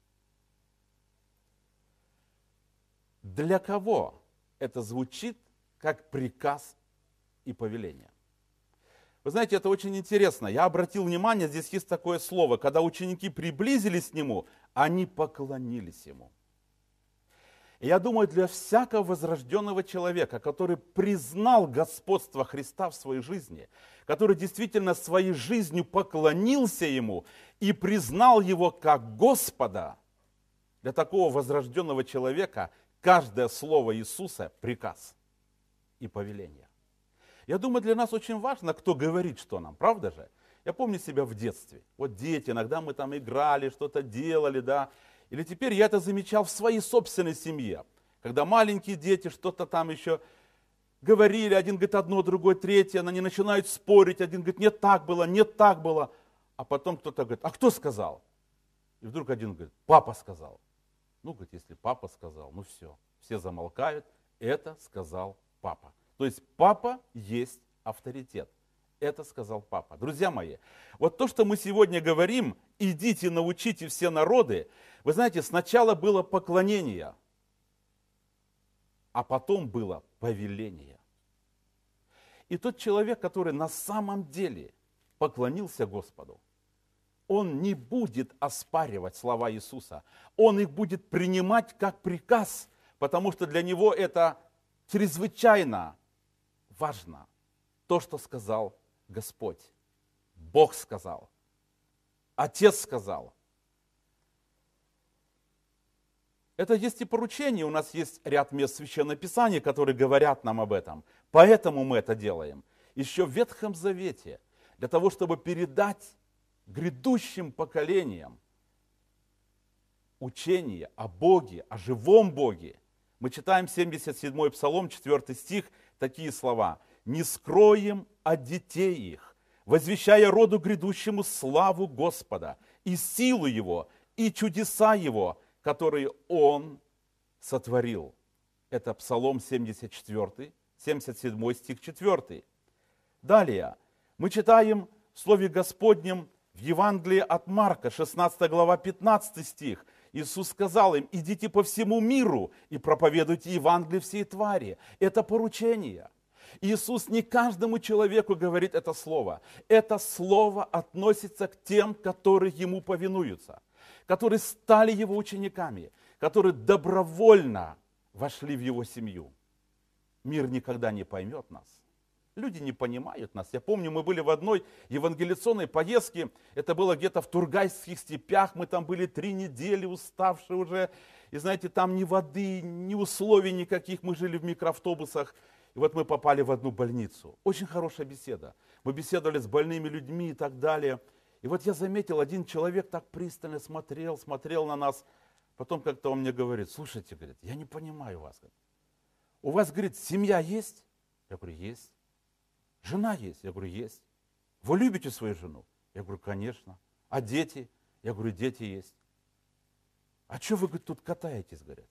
Для кого это звучит как приказ и повеление? Вы знаете, это очень интересно. Я обратил внимание, здесь есть такое слово. Когда ученики приблизились к нему, они поклонились ему. И я думаю, для всякого возрожденного человека, который признал господство Христа в своей жизни, который действительно своей жизнью поклонился ему и признал его как Господа, для такого возрожденного человека каждое слово Иисуса – приказ и повеление. Я думаю, для нас очень важно, кто говорит, что нам, правда же? Я помню себя в детстве. Вот дети, иногда мы там играли, что-то делали, да. Или теперь я это замечал в своей собственной семье. Когда маленькие дети что-то там еще говорили, один говорит одно, другой третье, они начинают спорить, один говорит, нет, так было, нет, так было. А потом кто-то говорит, а кто сказал? И вдруг один говорит, папа сказал. Ну, говорит, если папа сказал, ну все, все замолкают, это сказал папа. То есть папа есть авторитет. Это сказал папа. Друзья мои, вот то, что мы сегодня говорим, идите, научите все народы, вы знаете, сначала было поклонение, а потом было повеление. И тот человек, который на самом деле поклонился Господу, он не будет оспаривать слова Иисуса. Он их будет принимать как приказ, потому что для него это чрезвычайно важно. То, что сказал Господь. Бог сказал. Отец сказал. Это есть и поручение. У нас есть ряд мест Священного Писания, которые говорят нам об этом. Поэтому мы это делаем. Еще в Ветхом Завете, для того, чтобы передать грядущим поколениям учение о Боге, о живом Боге. Мы читаем семьдесят седьмой Псалом, четвёртый стих, такие слова. «Не скроем от детей их, возвещая роду грядущему славу Господа, и силу Его, и чудеса Его, которые Он сотворил». Это Псалом семьдесят четвёртый, семьдесят седьмой стих четвёртый. Далее мы читаем в Слове Господнем в Евангелии от Марка, шестнадцатая глава, пятнадцатый стих. Иисус сказал им: идите по всему миру и проповедуйте Евангелие всей твари. Это поручение. Иисус не каждому человеку говорит это слово. Это слово относится к тем, которые Ему повинуются, которые стали Его учениками, которые добровольно вошли в Его семью. Мир никогда не поймет нас. Люди не понимают нас. Я помню, мы были в одной евангелиционной поездке. Это было где-то в Тургайских степях. Мы там были три недели, уставшие уже. И знаете, там ни воды, ни условий никаких. Мы жили в микроавтобусах. И вот мы попали в одну больницу. Очень хорошая беседа. Мы беседовали с больными людьми и так далее. И вот я заметил, один человек так пристально смотрел, смотрел на нас. Потом как-то он мне говорит: слушайте, говорит, я не понимаю вас. У вас, говорит, семья есть? Я говорю, есть. Жена есть? Я говорю, есть. Вы любите свою жену? Я говорю, конечно. А дети? Я говорю, дети есть. А что вы, говорит, тут катаетесь, говорят?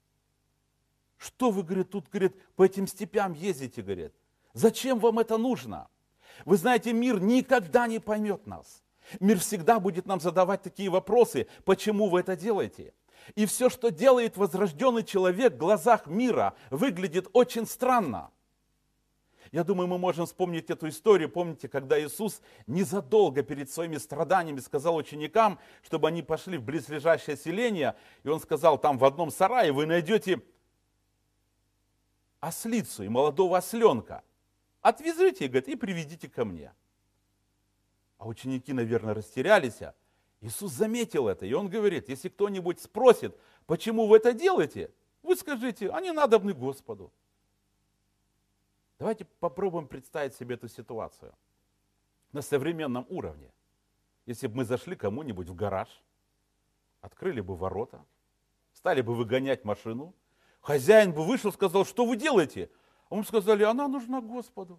Что вы, говорит, тут, говорит, по этим степям ездите, говорят? Зачем вам это нужно? Вы знаете, мир никогда не поймет нас. Мир всегда будет нам задавать такие вопросы, почему вы это делаете? И все, что делает возрожденный человек в глазах мира, выглядит очень странно. Я думаю, мы можем вспомнить эту историю. Помните, когда Иисус незадолго перед своими страданиями сказал ученикам, чтобы они пошли в близлежащее селение, и Он сказал, там в одном сарае вы найдете ослицу и молодого осленка. Отвезите, говорит, и приведите ко мне. А ученики, наверное, растерялись. Иисус заметил это, и Он говорит, если кто-нибудь спросит, почему вы это делаете, вы скажите, они надобны Господу. Давайте попробуем представить себе эту ситуацию на современном уровне. Если бы мы зашли кому-нибудь в гараж, открыли бы ворота, стали бы выгонять машину, хозяин бы вышел и сказал, что вы делаете? А мы сказали, она нужна Господу.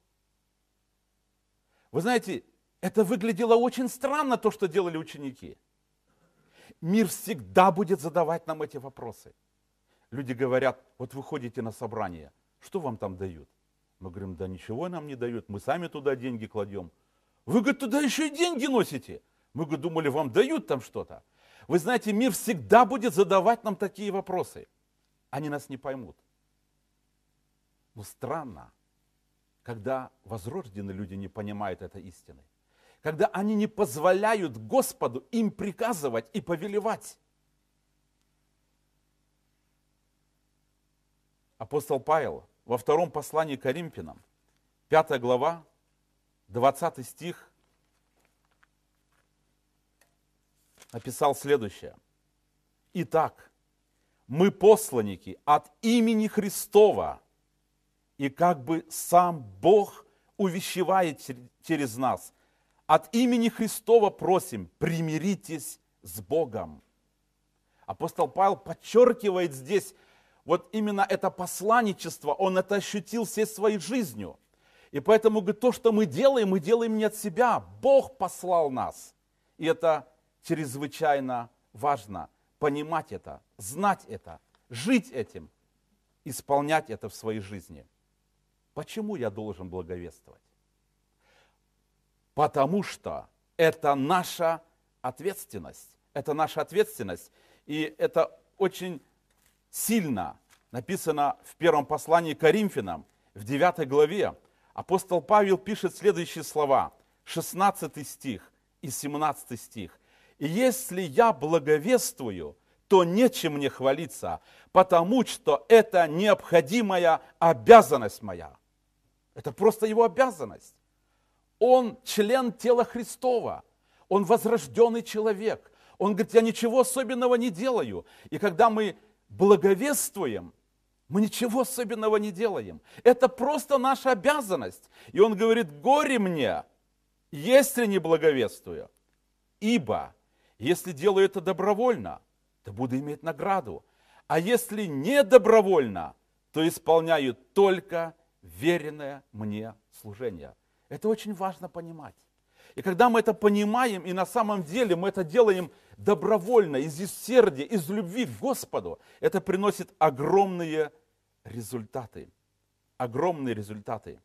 Вы знаете, это выглядело очень странно, то, что делали ученики. Мир всегда будет задавать нам эти вопросы. Люди говорят, вот вы ходите на собрание, что вам там дают? Мы говорим, да ничего нам не дают, мы сами туда деньги кладем. Вы, говорит, туда еще и деньги носите. Мы, говорит, думали, вам дают там что-то. Вы знаете, мир всегда будет задавать нам такие вопросы. Они нас не поймут. Но странно, когда возрожденные люди не понимают этой истины. Когда они не позволяют Господу им приказывать и повелевать. Апостол Павел во втором послании к Коринфянам, пятая глава, двадцатый стих, написал следующее. Итак, мы посланники от имени Христова, и как бы сам Бог увещевает через нас. От имени Христова просим, примиритесь с Богом. Апостол Павел подчеркивает здесь, вот именно это посланничество, он это ощутил всей своей жизнью. И поэтому, говорит, то, что мы делаем, мы делаем не от себя. Бог послал нас. И это чрезвычайно важно. Понимать это, знать это, жить этим, исполнять это в своей жизни. Почему я должен благовествовать? Потому что это наша ответственность. Это наша ответственность. И это очень сильно написано в первом послании к Коринфянам, в девятой главе. Апостол Павел пишет следующие слова, шестнадцатый стих и семнадцатый стих. «И если я благовествую, то нечем мне хвалиться, потому что это необходимая обязанность моя». Это просто его обязанность. Он член тела Христова, он возрожденный человек. Он говорит, я ничего особенного не делаю. И когда мы благовествуем, мы ничего особенного не делаем. Это просто наша обязанность. И он говорит, горе мне, если не благовествую. Ибо, если делаю это добровольно, то буду иметь награду. А если не добровольно, то исполняю только веренное мне служение. Это очень важно понимать. И когда мы это понимаем, и на самом деле мы это делаем добровольно, из усердия, из любви к Господу, это приносит огромные результаты. Огромные результаты.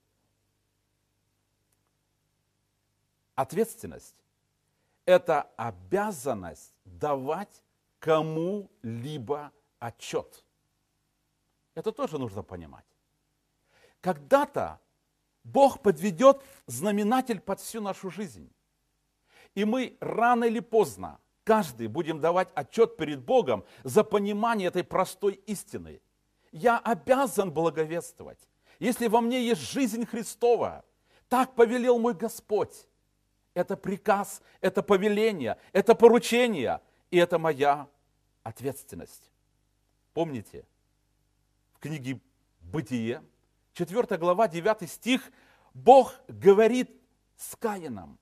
Ответственность – это обязанность давать кому-либо отчет. Это тоже нужно понимать. Когда-то Бог подведет знаменатель под всю нашу жизнь. И мы рано или поздно, каждый, будем давать отчет перед Богом за понимание этой простой истины. Я обязан благовествовать. Если во мне есть жизнь Христова, так повелел мой Господь. Это приказ, это повеление, это поручение, и это моя ответственность. Помните, в книге «Бытие», четвёртая глава, девятый стих, Бог говорит с Каином.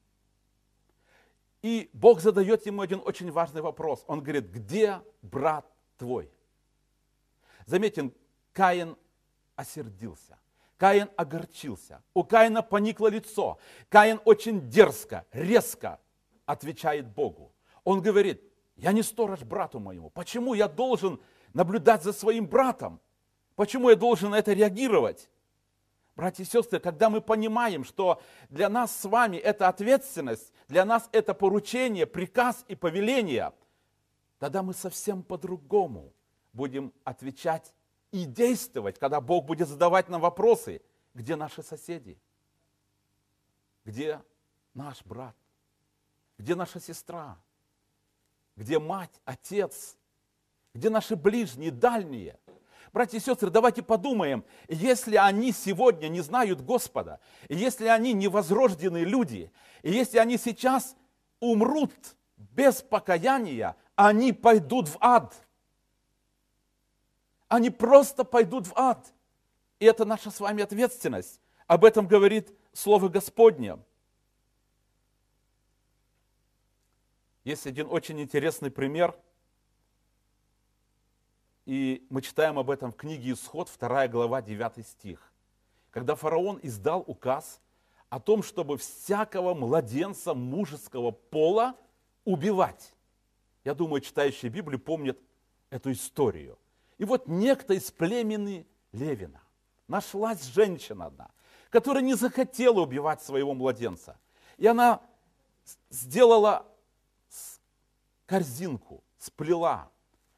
И Бог задает ему один очень важный вопрос. Он говорит, где брат твой? Заметьте, Каин осердился. Каин огорчился. У Каина поникло лицо. Каин очень дерзко, резко отвечает Богу. Он говорит, я не сторож брату моему. Почему я должен наблюдать за своим братом? Почему я должен на это реагировать? Братья и сестры, когда мы понимаем, что для нас с вами это ответственность, для нас это поручение, приказ и повеление, тогда мы совсем по-другому будем отвечать и действовать, когда Бог будет задавать нам вопросы, где наши соседи, где наш брат, где наша сестра, где мать, отец, где наши ближние, дальние. Братья и сестры, давайте подумаем, если они сегодня не знают Господа, и если они невозрожденные люди, и если они сейчас умрут без покаяния, они пойдут в ад. Они просто пойдут в ад. И это наша с вами ответственность. Об этом говорит Слово Господне. Есть один очень интересный пример. И мы читаем об этом в книге Исход, вторая глава, девятый стих. Когда фараон издал указ о том, чтобы всякого младенца мужеского пола убивать. Я думаю, читающие Библию помнят эту историю. И вот некто из племени Левина, нашлась женщина одна, которая не захотела убивать своего младенца. И она сделала корзинку, сплела,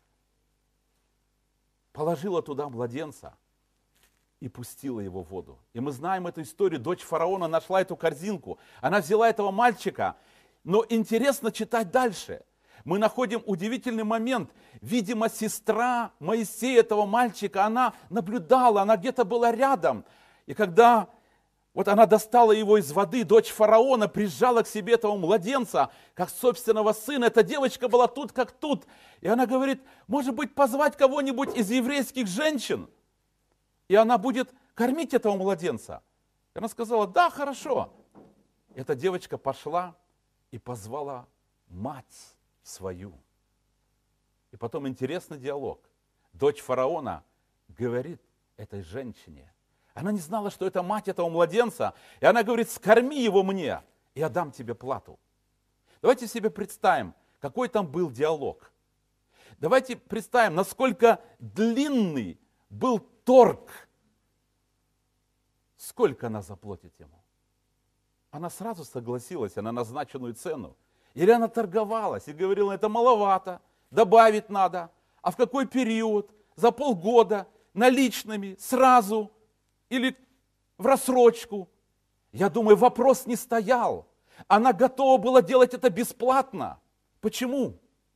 положила туда младенца и пустила его в воду. И мы знаем эту историю. Дочь фараона нашла эту корзинку. Она взяла этого мальчика. Но интересно читать дальше. Мы находим удивительный момент. Видимо, сестра Моисея, этого мальчика, она наблюдала, она где-то была рядом. И когда вот она достала его из воды, дочь фараона прижала к себе этого младенца, как собственного сына. Эта девочка была тут, как тут. И она говорит, может быть, позвать кого-нибудь из еврейских женщин? И она будет кормить этого младенца. И она сказала, да, хорошо. Эта девочка пошла и позвала мать свою. И потом интересный диалог. Дочь фараона говорит этой женщине, она не знала, что это мать этого младенца, и она говорит, скорми его мне, и я дам тебе плату. Давайте себе представим, какой там был диалог. Давайте представим, насколько длинный был торг сколько она заплатит ему? Она сразу согласилась на назначенную цену. Или она торговалась и говорила, это маловато, добавить надо. А в какой период? За полгода, наличными, сразу или в рассрочку? Я думаю, вопрос не стоял. Она готова была делать это бесплатно. Почему?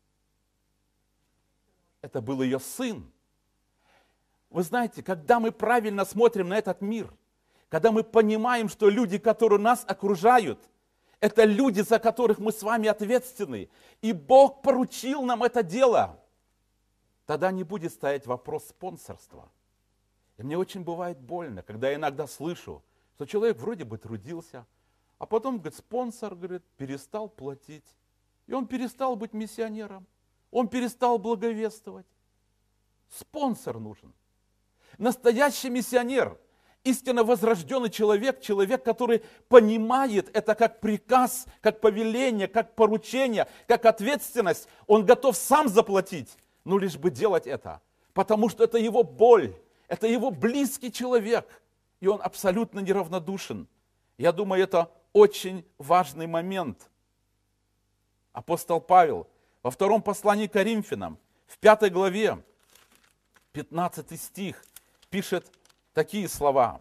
Это был ее сын. Вы знаете, когда мы правильно смотрим на этот мир, когда мы понимаем, что люди, которые нас окружают, это люди, за которых мы с вами ответственны, и Бог поручил нам это дело, тогда не будет стоять вопрос спонсорства. И мне очень бывает больно, когда я иногда слышу, что человек вроде бы трудился, а потом, говорит, спонсор, говорит, перестал платить. И он перестал быть миссионером, он перестал благовествовать. Спонсор нужен. Настоящий миссионер, истинно возрожденный человек, человек, который понимает это как приказ, как повеление, как поручение, как ответственность, он готов сам заплатить, но лишь бы делать это, потому что это его боль, это его близкий человек, и он абсолютно неравнодушен. Я думаю, это очень важный момент. Апостол Павел во втором послании к Коринфянам, в пятой главе, пятнадцатый стих, пишет такие слова.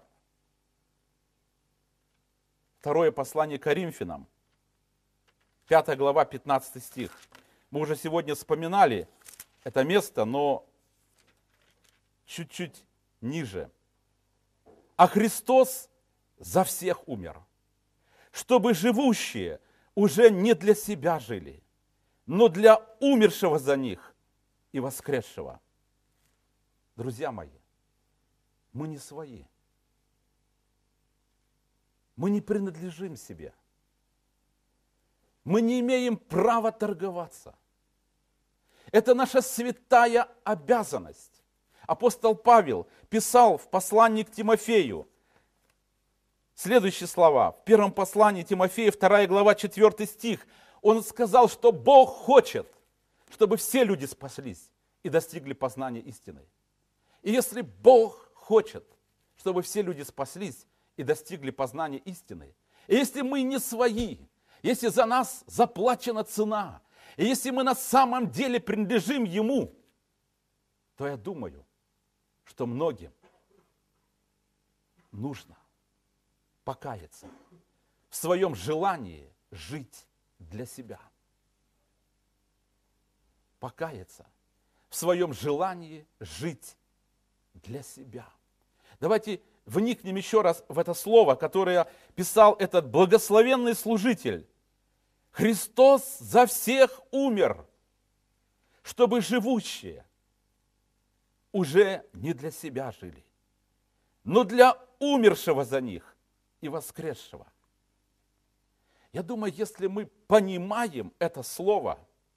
Второе послание к Коринфянам, пятая глава, пятнадцатый стих. Мы уже сегодня вспоминали это место, но чуть-чуть ниже. А Христос за всех умер, чтобы живущие уже не для себя жили, но для умершего за них и воскресшего. Друзья мои, мы не свои. Мы не принадлежим себе. Мы не имеем права торговаться. Это наша святая обязанность. Апостол Павел писал в послании к Тимофею следующие слова. В первом послании Тимофея, вторая глава, четвёртый стих. Он сказал, что Бог хочет, чтобы все люди спаслись и достигли познания истины. И если Бог хочет, чтобы все люди спаслись и достигли познания истины, и если мы не свои, если за нас заплачена цена, и если мы на самом деле принадлежим Ему, то я думаю, что многим нужно покаяться в своем желании жить для себя. Покаяться в своем желании жить для себя. Давайте вникнем еще раз в это слово, которое писал этот благословенный служитель. Христос за всех умер, чтобы живущие уже не для себя жили, но для умершего за них и воскресшего. Я думаю, если мы понимаем это слово,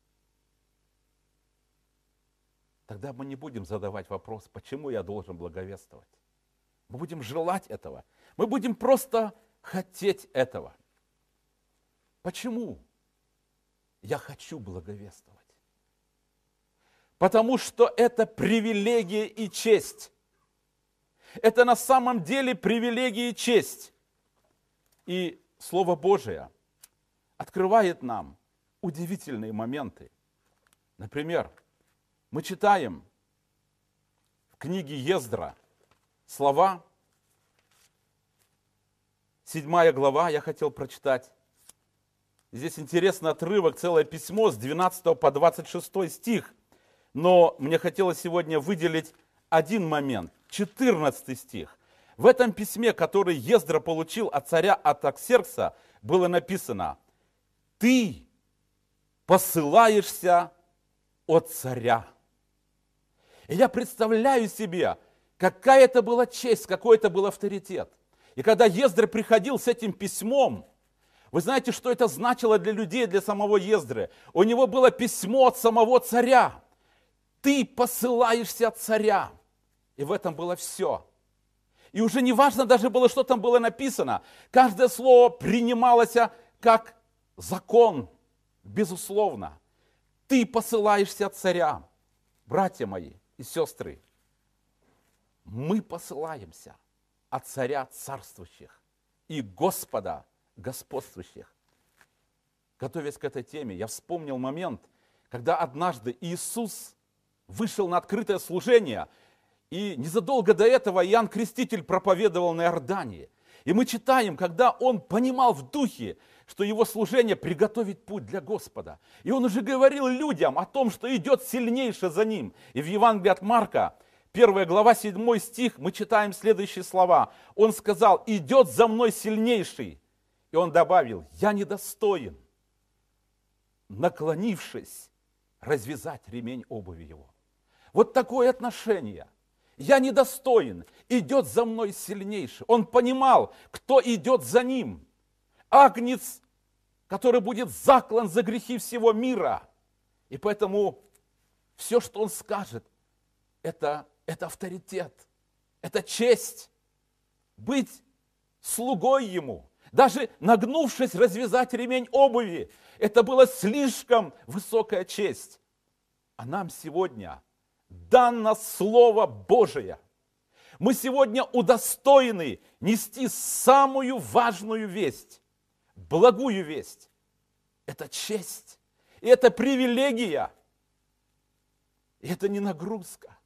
тогда мы не будем задавать вопрос, почему я должен благовествовать. Мы будем желать этого. Мы будем просто хотеть этого. Почему я хочу благовествовать? Потому что это привилегия и честь. Это на самом деле привилегия и честь. И Слово Божие открывает нам удивительные моменты. Например, мы читаем в книге Ездра слова, седьмая глава, я хотел прочитать. Здесь интересный отрывок, целое письмо с двенадцатого по двадцать шестой стих. Но мне хотелось сегодня выделить один момент, четырнадцатый стих. В этом письме, которое Ездра получил от царя Артаксеркса, было написано: «Ты посылаешься от царя». И я представляю себе, какая это была честь, какой это был авторитет. И когда Ездра приходил с этим письмом, вы знаете, что это значило для людей, для самого Ездры? У него было письмо от самого царя. Ты посылаешься от царя. И в этом было все. И уже не важно даже было, что там было написано. Каждое слово принималось как закон, безусловно. Ты посылаешься от царя. Братья мои и сестры, мы посылаемся от царя царствующих и Господа господствующих. Готовясь к этой теме, я вспомнил момент, когда однажды Иисус вышел на открытое служение, и незадолго до этого Иоанн Креститель проповедовал на Иордании. И мы читаем, когда он понимал в духе, что его служение приготовить путь для Господа. И он уже говорил людям о том, что идет сильнейший за ним. И в Евангелии от Марка, первая глава, седьмой стих, мы читаем следующие слова. Он сказал: идет за мной сильнейший. И он добавил: я недостоин, наклонившись, развязать ремень обуви его. Вот такое отношение. Я недостоин, идет за мной сильнейший. Он понимал, кто идет за ним. Агнец, который будет заклан за грехи всего мира. И поэтому все, что он скажет, это, это авторитет, это честь. Быть слугой ему, даже нагнувшись развязать ремень обуви, это было слишком высокая честь. А нам сегодня дано Слово Божие. Мы сегодня удостоены нести самую важную весть, благую весть. Это честь, и это привилегия, и это не нагрузка.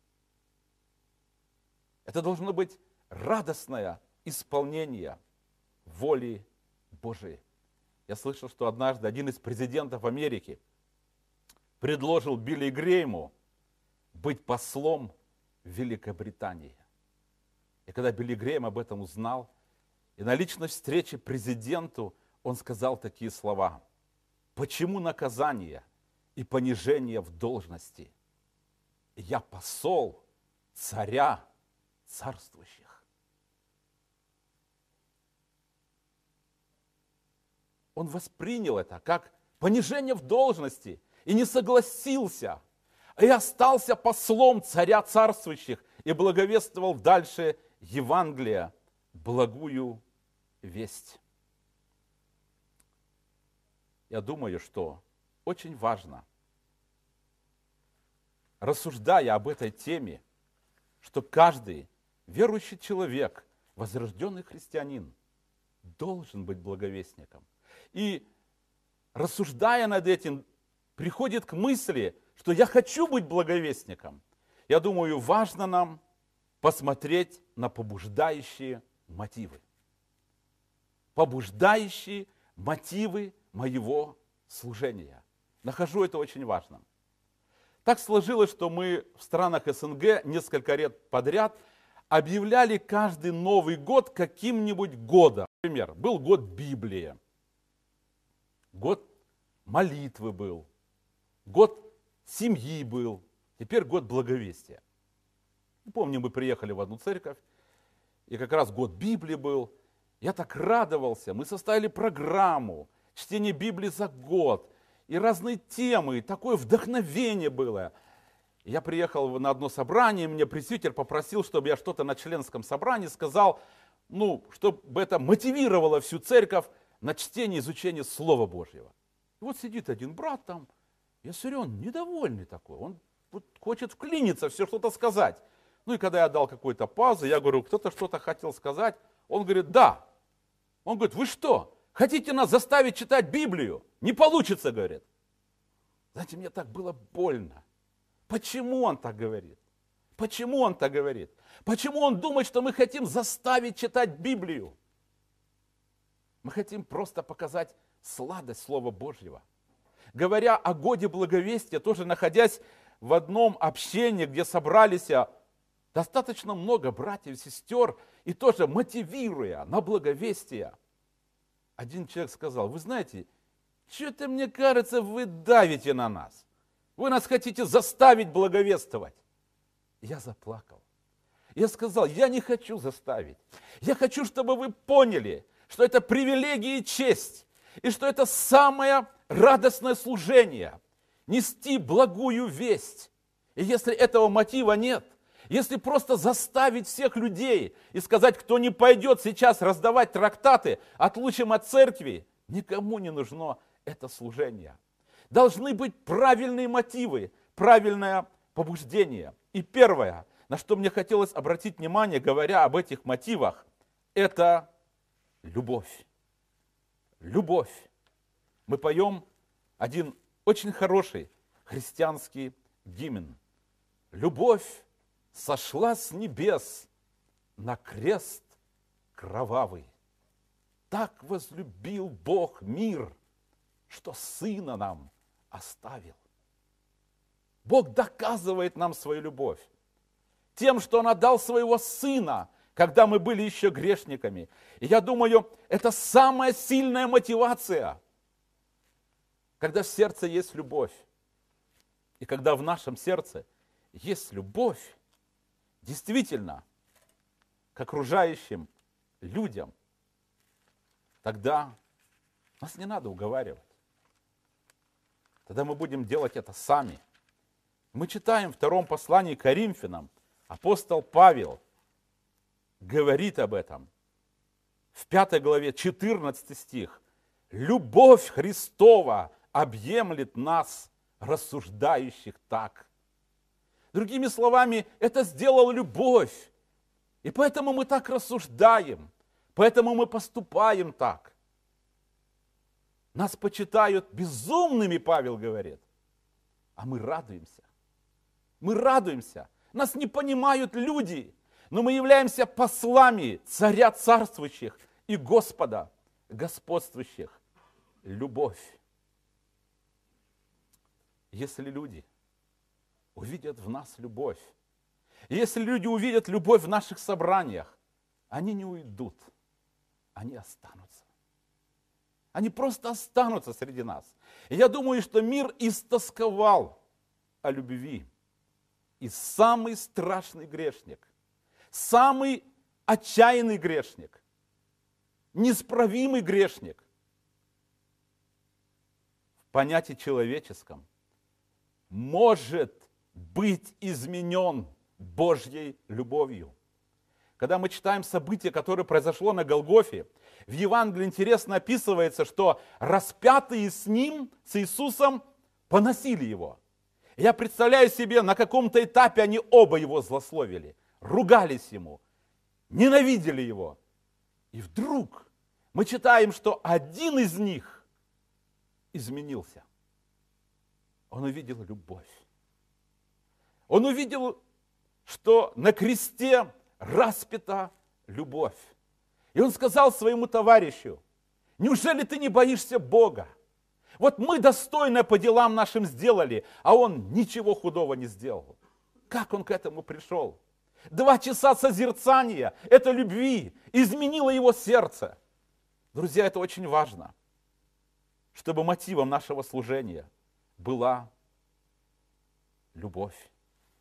Это должно быть радостное исполнение воли Божией. Я слышал, что однажды один из президентов Америки предложил Билли Грейму быть послом в Великобритании. И когда Билли Грейм об этом узнал, и на личной встрече президенту он сказал такие слова: почему наказание и понижение в должности? Я посол царя царствующих. Он воспринял это как понижение в должности и не согласился, и остался послом царя царствующих и благовествовал дальше Евангелие, благую весть. Я думаю, что очень важно, рассуждая об этой теме, что каждый верующий человек, возрожденный христианин, должен быть благовестником. И рассуждая над этим, приходит к мысли, что я хочу быть благовестником. Я думаю, важно нам посмотреть на побуждающие мотивы. Побуждающие мотивы моего служения. Нахожу это очень важным. Так сложилось, что мы в странах СНГ несколько лет подряд объявляли каждый Новый год каким-нибудь годом. Например, был год Библии, год молитвы был, год семьи был, теперь год благовестия. Помню, мы приехали в одну церковь, и как раз год Библии был. Я так радовался, мы составили программу, чтение Библии за год, и разные темы, и такое вдохновение было. Я приехал на одно собрание, мне пресвитер попросил, чтобы я что-то на членском собрании сказал, ну, чтобы это мотивировало всю церковь на чтение и изучение Слова Божьего. И вот сидит один брат там, я смотрю, он недовольный такой, он вот хочет вклиниться, все что-то сказать. Ну и когда я дал какую-то паузу, я говорю, кто-то что-то хотел сказать, он говорит, да. Он говорит, вы что, хотите нас заставить читать Библию? Не получится, говорит. Знаете, мне так было больно. Почему он так говорит? Почему он так говорит? Почему он думает, что мы хотим заставить читать Библию? Мы хотим просто показать сладость Слова Божьего. Говоря о годе благовестия, тоже находясь в одном общении, где собрались достаточно много братьев и сестер, и тоже мотивируя на благовестие, один человек сказал, вы знаете, что-то мне кажется, вы давите на нас. Вы нас хотите заставить благовествовать. Я заплакал. Я сказал, я не хочу заставить. Я хочу, чтобы вы поняли, что это привилегия и честь, и что это самое радостное служение, нести благую весть. И если этого мотива нет, если просто заставить всех людей и сказать, кто не пойдет сейчас раздавать трактаты, отлучим от церкви, никому не нужно это служение. Должны быть правильные мотивы, правильное побуждение. И первое, на что мне хотелось обратить внимание, говоря об этих мотивах, это любовь. Любовь. Мы поем один очень хороший христианский гимн. Любовь сошла с небес на крест кровавый. Так возлюбил Бог мир, что Сына нам оставил. Бог доказывает нам свою любовь тем, что Он отдал Своего Сына, когда мы были еще грешниками. И я думаю, это самая сильная мотивация, когда в сердце есть любовь. И когда в нашем сердце есть любовь, действительно, к окружающим людям, тогда нас не надо уговаривать. Тогда мы будем делать это сами. Мы читаем в втором послании к Коринфянам, апостол Павел говорит об этом. В пятой главе, четырнадцатый стих. «Любовь Христова объемлет нас, рассуждающих так». Другими словами, это сделала любовь. И поэтому мы так рассуждаем, поэтому мы поступаем так. Нас почитают безумными, Павел говорит, а мы радуемся. Мы радуемся. Нас не понимают люди, но мы являемся послами царя царствующих и Господа господствующих. Любовь. Если люди увидят в нас любовь, если люди увидят любовь в наших собраниях, они не уйдут, они останутся. Они просто останутся среди нас. И я думаю, что мир истосковал о любви. И самый страшный грешник, самый отчаянный грешник, неисправимый грешник в понятии человеческом может быть изменен Божьей любовью. Когда мы читаем событие, которое произошло на Голгофе, в Евангелии интересно описывается, что распятые с Ним, с Иисусом, поносили Его. Я представляю себе, на каком-то этапе они оба Его злословили, ругались Ему, ненавидели Его. И вдруг мы читаем, что один из них изменился. Он увидел любовь. Он увидел, что на кресте распята любовь. И он сказал своему товарищу: неужели ты не боишься Бога? Вот мы достойно по делам нашим сделали, а он ничего худого не сделал. Как он к этому пришел? Два часа созерцания, это любви, изменило его сердце. Друзья, это очень важно, чтобы мотивом нашего служения была любовь.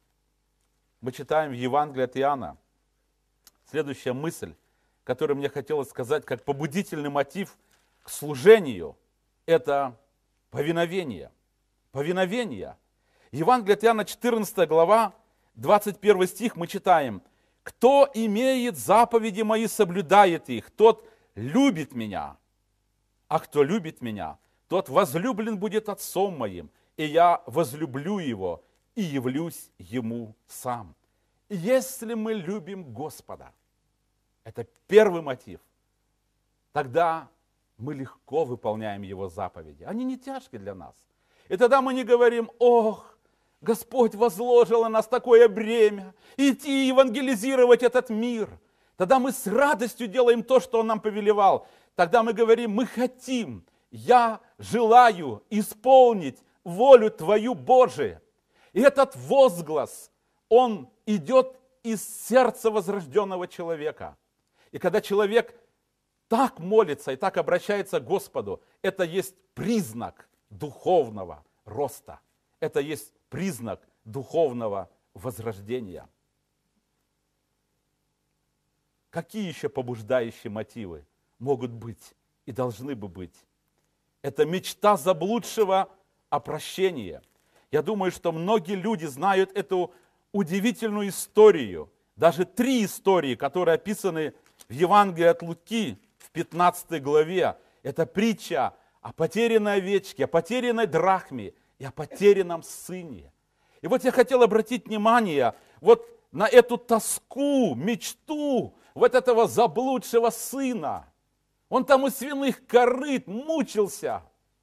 Мы читаем в Евангелии от Иоанна следующая мысль, которую мне хотелось сказать как побудительный мотив к служению, это повиновение. Повиновение. Евангелие от Иоанна, четырнадцатая глава, двадцать первый стих мы читаем: «Кто имеет заповеди мои, соблюдает их, тот любит меня. А кто любит меня, тот возлюблен будет Отцом моим, и я возлюблю его и явлюсь ему сам». Если мы любим Господа, это первый мотив, тогда мы легко выполняем Его заповеди. Они не тяжкие для нас. И тогда мы не говорим: ох, Господь возложил на нас такое бремя, идти евангелизировать этот мир. Тогда мы с радостью делаем то, что Он нам повелевал. Тогда мы говорим: мы хотим, я желаю исполнить волю Твою, Божию. И этот возглас, он идет из сердца возрожденного человека. И когда человек так молится и так обращается к Господу, это есть признак духовного роста. Это есть признак духовного возрождения. Какие еще побуждающие мотивы могут быть и должны бы быть? Это мечта заблудшего о прощении. Я думаю, что многие люди знают эту удивительную историю. Даже три истории, которые описаны в Евангелии от Луки в пятнадцатой главе. Это притча о потерянной овечке, о потерянной драхме и о потерянном сыне. И вот я хотел обратить внимание вот на эту тоску, мечту, вот этого заблудшего сына. Он там у свиных корыт мучился.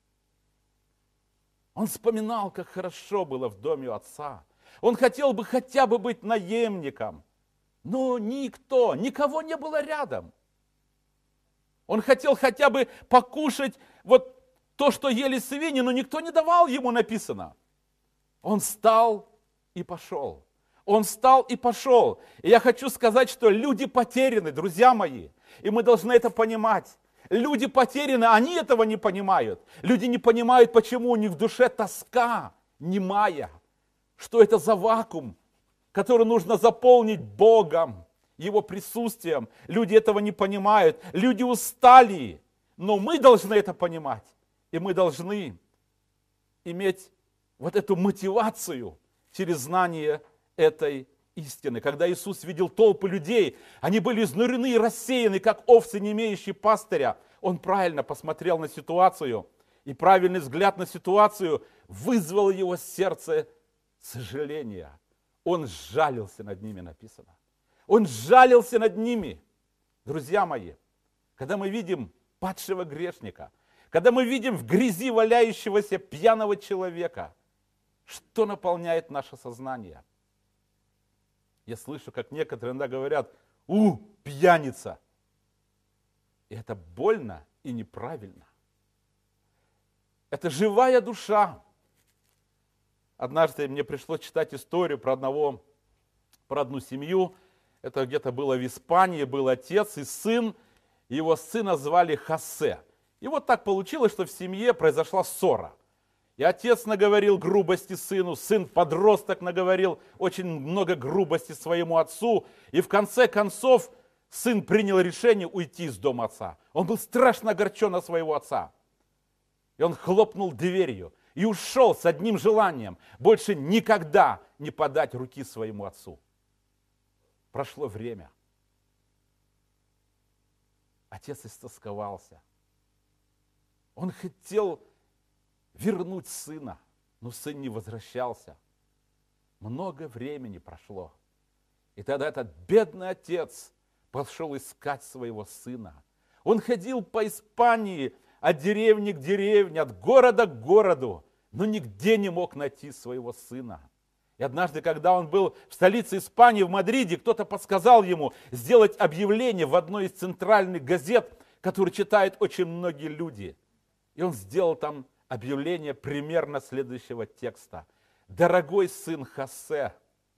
Он вспоминал, как хорошо было в доме у отца. Он хотел бы хотя бы быть наемником. Но никто, никого не было рядом. Он хотел хотя бы покушать вот то, что ели свиньи, но никто не давал ему, написано. Он встал и пошел. Он встал и пошел. И я хочу сказать, что люди потеряны, друзья мои. И мы должны это понимать. Люди потеряны, они этого не понимают. Люди не понимают, почему у них в душе тоска немая. Что это за вакуум, который нужно заполнить Богом, Его присутствием. Люди этого не понимают. Люди устали. Но мы должны это понимать. И мы должны иметь вот эту мотивацию через знание этой истины. Когда Иисус видел толпы людей, они были изнурены и рассеяны, как овцы, не имеющие пастыря. Он правильно посмотрел на ситуацию, и правильный взгляд на ситуацию вызвал его сердце сожаления. Он сжалился над ними, написано. Он сжалился над ними. Друзья мои, когда мы видим падшего грешника, когда мы видим в грязи валяющегося пьяного человека, что наполняет наше сознание? Я слышу, как некоторые иногда говорят: «У, пьяница!» И это больно и неправильно. Это живая душа. Однажды мне пришлось читать историю про одного, про одну семью. Это где-то было в Испании, был отец и сын. Его сына звали Хосе. И вот так получилось, что в семье произошла ссора. И отец наговорил грубости сыну, сын подросток наговорил очень много грубости своему отцу. И в конце концов сын принял решение уйти из дома отца. Он был страшно огорчен на своего отца. И он хлопнул дверью и ушел с одним желанием: больше никогда не подать руки своему отцу. Прошло время. Отец истосковался. Он хотел вернуть сына, но сын не возвращался. Много времени прошло. И тогда этот бедный отец пошел искать своего сына. Он ходил по Испании от деревни к деревне, от города к городу, но нигде не мог найти своего сына. И однажды, когда он был в столице Испании, в Мадриде, кто-то подсказал ему сделать объявление в одной из центральных газет, которую читают очень многие люди. И он сделал там объявление примерно следующего текста: «Дорогой сын Хосе,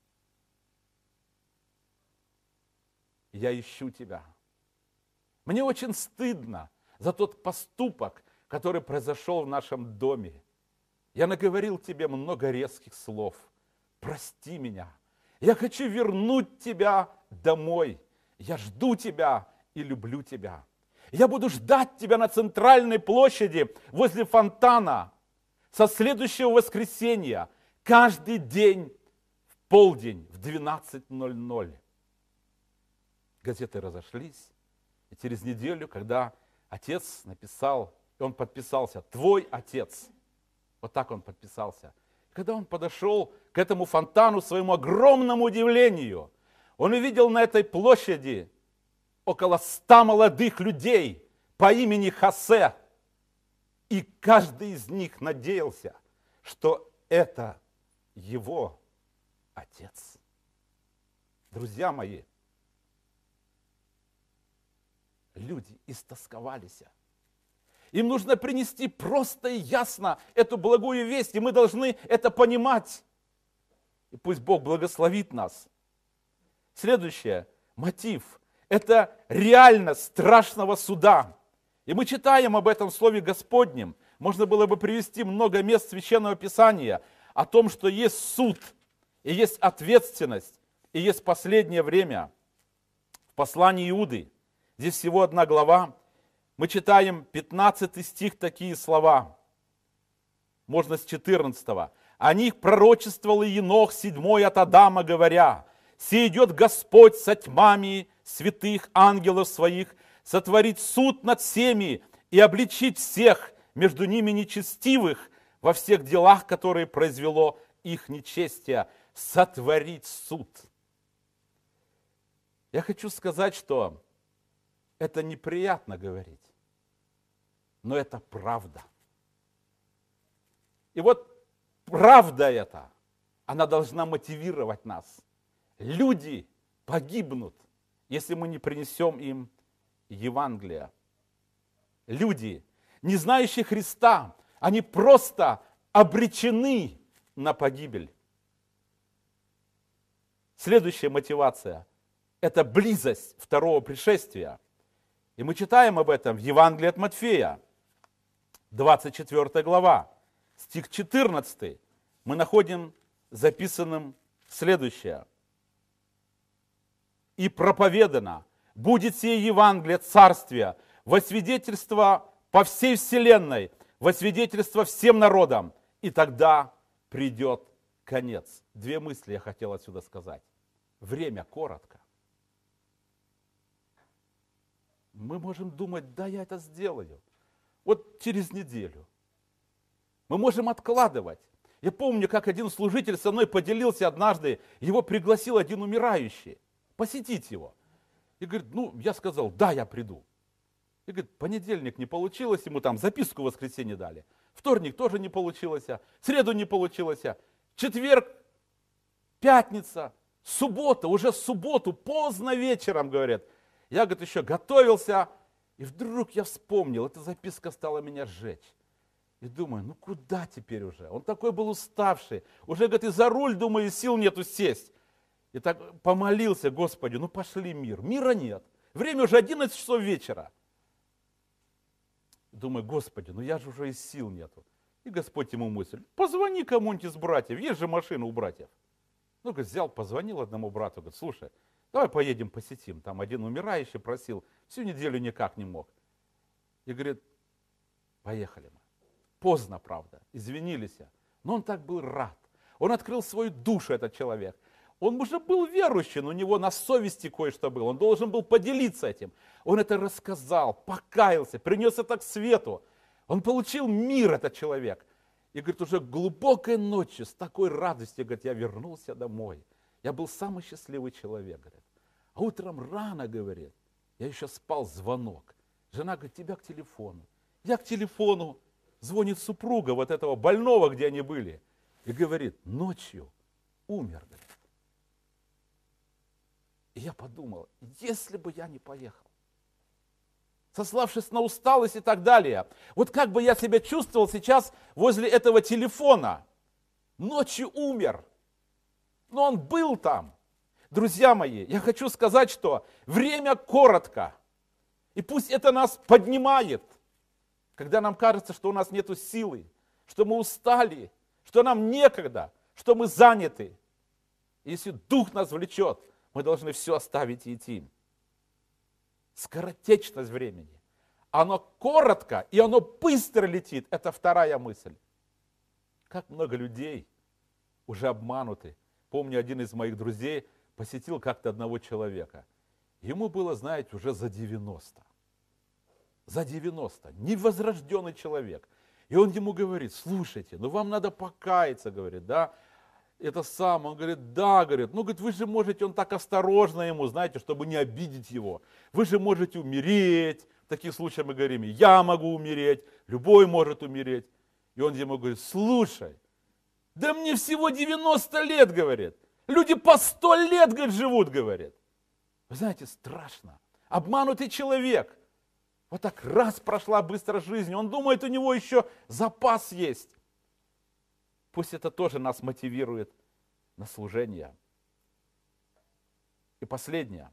я ищу тебя. Мне очень стыдно за тот поступок, который произошел в нашем доме. Я наговорил тебе много резких слов. Прости меня. Я хочу вернуть тебя домой. Я жду тебя и люблю тебя. Я буду ждать тебя на центральной площади возле фонтана со следующего воскресенья каждый день в полдень в двенадцать ноль ноль». Газеты разошлись, и через неделю, когда отец написал, и он подписался: «Твой отец», вот так он подписался. Когда он подошел к этому фонтану, своему огромному удивлению, он увидел на этой площади около ста молодых людей по имени Хосе. И каждый из них надеялся, что это его отец. Друзья мои, люди истосковались. Им нужно принести просто и ясно эту благую весть, и мы должны это понимать. И пусть Бог благословит нас. Следующее, мотив. Это реально страшного суда. И мы читаем об этом в Слове Господнем. Можно было бы привести много мест Священного Писания о том, что есть суд, и есть ответственность, и есть последнее время. В послании Иуды, здесь всего одна глава, мы читаем пятнадцатый стих, такие слова. Можно с четырнадцатого. «О них пророчествовал Енох седьмой от Адама, говоря: се идет Господь со тьмами святых ангелов своих, сотворить суд над всеми и обличить всех, между ними нечестивых, во всех делах, которые произвело их нечестие». Сотворить суд. Я хочу сказать, что это неприятно говорить, но это правда. И вот правда эта, она должна мотивировать нас. Люди погибнут, если мы не принесем им Евангелие. Люди, не знающие Христа, они просто обречены на погибель. Следующая мотивация – это близость второго пришествия. И мы читаем об этом в Евангелии от Матфея, двадцать четвёртая глава, стих четырнадцатый. Мы находим записанным следующее. «И проповедано будет сие Евангелие Царствия во свидетельство по всей вселенной, во свидетельство всем народам, и тогда придет конец». Две мысли я хотел отсюда сказать. Время коротко. Мы можем думать, да, я это сделаю. Вот через неделю. Мы можем откладывать. Я помню, как один служитель со мной поделился однажды, его пригласил один умирающий посетить его. И говорит, ну, я сказал, да, я приду. И говорит, понедельник не получилось, ему там записку в воскресенье дали. Вторник тоже не получилось, среду не получилось, четверг, пятница, суббота, уже в субботу, поздно вечером, говорят. Я, говорит, еще готовился, и вдруг я вспомнил, эта записка стала меня сжечь. И думаю, ну куда теперь уже? Он такой был уставший, уже, говорит, и за руль, думаю, сил нету сесть. И так помолился, Господи, ну пошли мир. Мира нет. Время уже одиннадцать часов вечера. Думаю, Господи, ну я же уже и сил нету. И Господь ему мысль, позвони кому-нибудь из братьев, есть же машина у братьев. Ну, говорит, взял, позвонил одному брату, говорит, слушай, давай поедем посетим. Там один умирающий просил, всю неделю никак не мог. И говорит, поехали мы. Поздно, правда, извинились, но он так был рад. Он открыл свою душу, этот человек. Он уже был верующий, но у него на совести кое-что было. Он должен был поделиться этим. Он это рассказал, покаялся, принес это к свету. Он получил мир, этот человек. И, говорит, уже глубокой ночью, с такой радостью, говорит, я вернулся домой. Я был самый счастливый человек, говорит. А утром рано, говорит, я еще спал, звонок. Жена говорит, тебя к телефону. Я к телефону. Звонит супруга вот этого больного, где они были. И говорит, ночью умер, говорит. И я подумал, если бы я не поехал, сославшись на усталость и так далее, вот как бы я себя чувствовал сейчас возле этого телефона. Ночью умер, но он был там. Друзья мои, я хочу сказать, что время коротко, и пусть это нас поднимает, когда нам кажется, что у нас нет силы, что мы устали, что нам некогда, что мы заняты. Если Дух нас влечет, мы должны все оставить и идти. Скоротечность времени. Оно коротко, и оно быстро летит. Это вторая мысль. Как много людей уже обмануты. Помню, один из моих друзей посетил как-то одного человека. Ему было, знаете, уже за девяносто. За девяносто. Невозрожденный человек. И он ему говорит, слушайте, ну вам надо покаяться, говорит, да. Это сам, он говорит, да, говорит, ну, говорит, вы же можете, он так осторожно ему, знаете, чтобы не обидеть его. Вы же можете умереть. В таких случаях мы говорим, я могу умереть, любой может умереть. И он ему говорит, слушай, да мне всего девяносто лет, говорит. Люди по сто лет, говорит, живут, говорит. Вы знаете, страшно. Обманутый человек. Вот так раз прошла быстро жизнь, он думает, у него еще запас есть. Пусть это тоже нас мотивирует на служение. И последнее.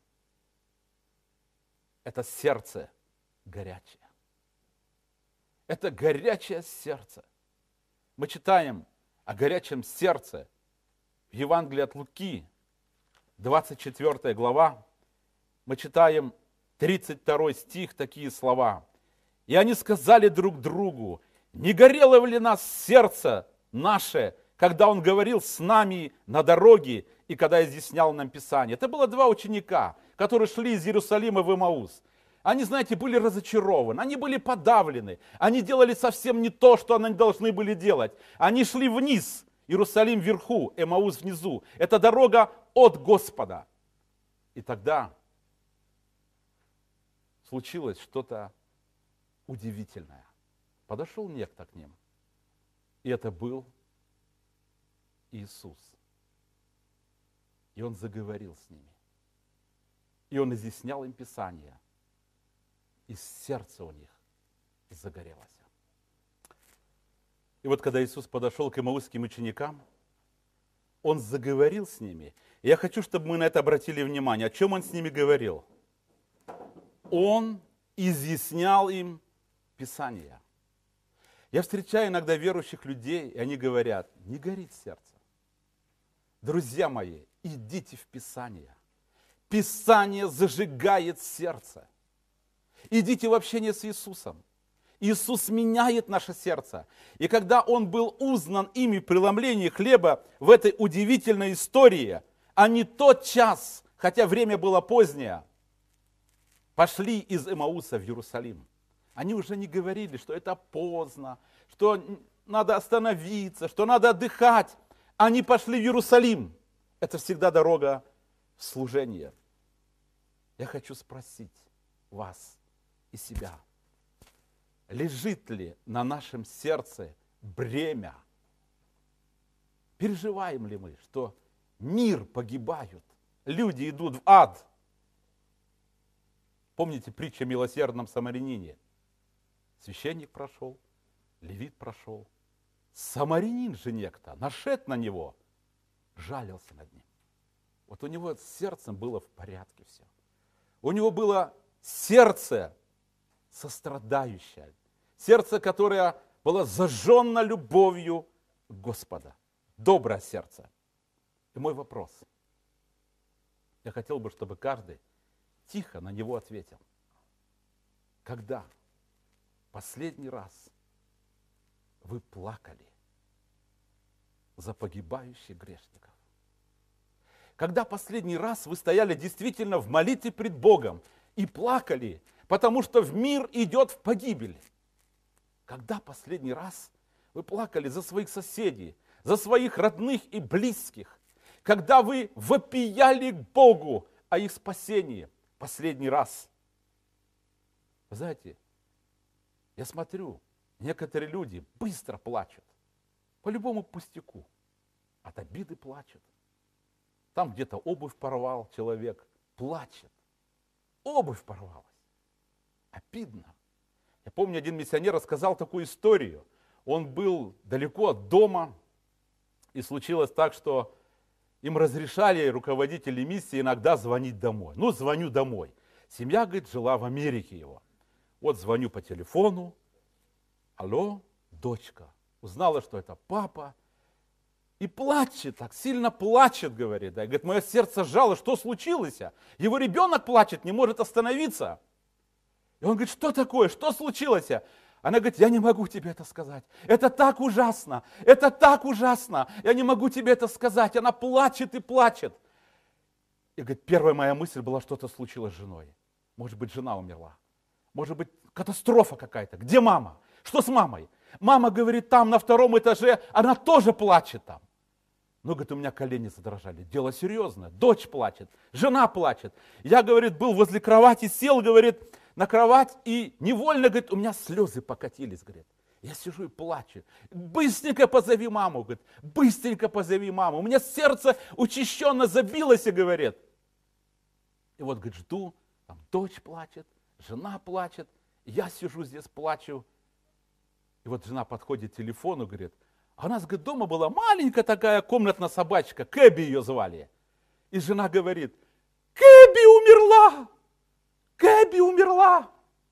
Это сердце горячее. Это горячее сердце. Мы читаем о горячем сердце в Евангелии от Луки, двадцать четвёртая глава. Мы читаем тридцать второй стих, такие слова. И они сказали друг другу, не горело ли нас сердце наше, когда он говорил с нами на дороге и когда изъяснял нам Писание. Это было два ученика, которые шли из Иерусалима в Эмаус. Они, знаете, были разочарованы, они были подавлены, они делали совсем не то, что они должны были делать. Они шли вниз, Иерусалим вверху, Эмаус внизу. Это дорога от Господа. И тогда случилось что-то удивительное. Подошел некто к ним, и это был Иисус. И Он заговорил с ними. И Он изъяснял им Писание. И сердце у них загорелось. И вот когда Иисус подошел к эмаусским ученикам, Он заговорил с ними. И я хочу, чтобы мы на это обратили внимание. О чем Он с ними говорил? Он изъяснял им Писание. Я встречаю иногда верующих людей, и они говорят: не горит сердце. Друзья мои, идите в Писание. Писание зажигает сердце. Идите в общение с Иисусом. Иисус меняет наше сердце. И когда Он был узнан ими в преломлении хлеба в этой удивительной истории, они тотчас, хотя время было позднее, пошли из Эмауса в Иерусалим. Они уже не говорили, что это поздно, что надо остановиться, что надо отдыхать. Они пошли в Иерусалим. Это всегда дорога в служение. Я хочу спросить вас и себя. Лежит ли на нашем сердце бремя? Переживаем ли мы, что мир погибают, люди идут в ад? Помните притчу о милосердном самарянине? Священник прошел, левит прошел. Самарянин же некто, нашед на него, жалился над ним. Вот у него с сердцем было в порядке все. У него было сердце сострадающее, сердце, которое было зажжено любовью Господа. Доброе сердце. И мой вопрос. Я хотел бы, чтобы каждый тихо на него ответил. Когда последний раз вы плакали за погибающих грешников? Когда последний раз вы стояли действительно в молитве пред Богом и плакали, потому что в мир идет в погибель? Когда последний раз вы плакали за своих соседей, за своих родных и близких? Когда вы вопияли к Богу о их спасении последний раз? Вы знаете, я смотрю, некоторые люди быстро плачут, по любому пустяку, от обиды плачут. Там где-то обувь порвал человек, плачет. Обувь порвалась. Обидно. Я помню, один миссионер рассказал такую историю. Он был далеко от дома, и случилось так, что им разрешали руководители миссии иногда звонить домой. Ну, звоню домой. Семья, говорит, жила в Америке его. Вот звоню по телефону. Алло, дочка. Узнала, что это папа. И плачет, так сильно плачет, говорит. Да. И говорит, мое сердце сжало, что случилось? Его ребенок плачет, не может остановиться. И он говорит, что такое, что случилось? Она говорит, я не могу тебе это сказать. Это так ужасно, это так ужасно. Я не могу тебе это сказать. Она плачет и плачет. И говорит, первая моя мысль была, что-то случилось с женой. Может быть, жена умерла. Может быть, катастрофа какая-то. Где мама? Что с мамой? Мама, говорит, там на втором этаже, она тоже плачет там. Ну, говорит, у меня колени задрожали. Дело серьезное. Дочь плачет, жена плачет. Я, говорит, был возле кровати, сел, говорит, на кровать и невольно, говорит, у меня слезы покатились, говорит. Я сижу и плачу. Быстренько позови маму, говорит, быстренько позови маму. У меня сердце учащенно забилось, и говорит. И вот, говорит, жду, там дочь плачет, жена плачет, я сижу здесь, плачу. И вот жена подходит к телефону, говорит, а у нас, говорит, дома была маленькая такая комнатная собачка, Кэби ее звали. И жена говорит, Кэби умерла, Кэби умерла.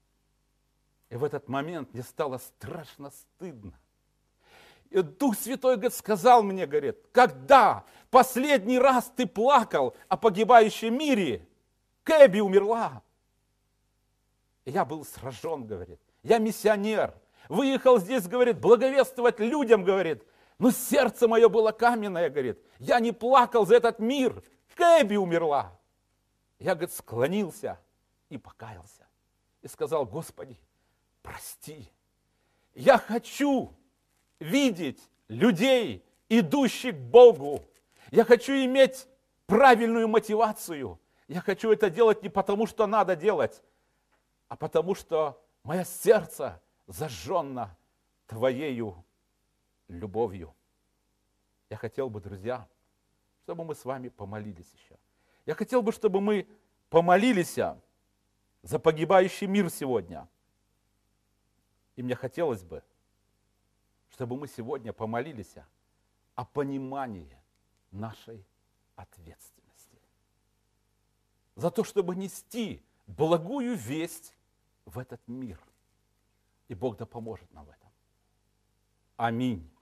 И в этот момент мне стало страшно стыдно. И Дух Святой, говорит, сказал мне, говорит, когда последний раз ты плакал о погибающем мире, Кэби умерла. И я был сражен, говорит, я миссионер. Выехал здесь, говорит, благовествовать людям, говорит. Но сердце мое было каменное, говорит. Я не плакал за этот мир. Кэби умерла. Я, говорит, склонился и покаялся. И сказал, Господи, прости. Я хочу видеть людей, идущих к Богу. Я хочу иметь правильную мотивацию. Я хочу это делать не потому, что надо делать, а потому что мое сердце зажжено Твоею любовью. Я хотел бы, друзья, чтобы мы с вами помолились еще. Я хотел бы, чтобы мы помолились за погибающий мир сегодня. И мне хотелось бы, чтобы мы сегодня помолились о понимании нашей ответственности. За то, чтобы нести благую весть в этот мир. И Бог да поможет нам в этом. Аминь.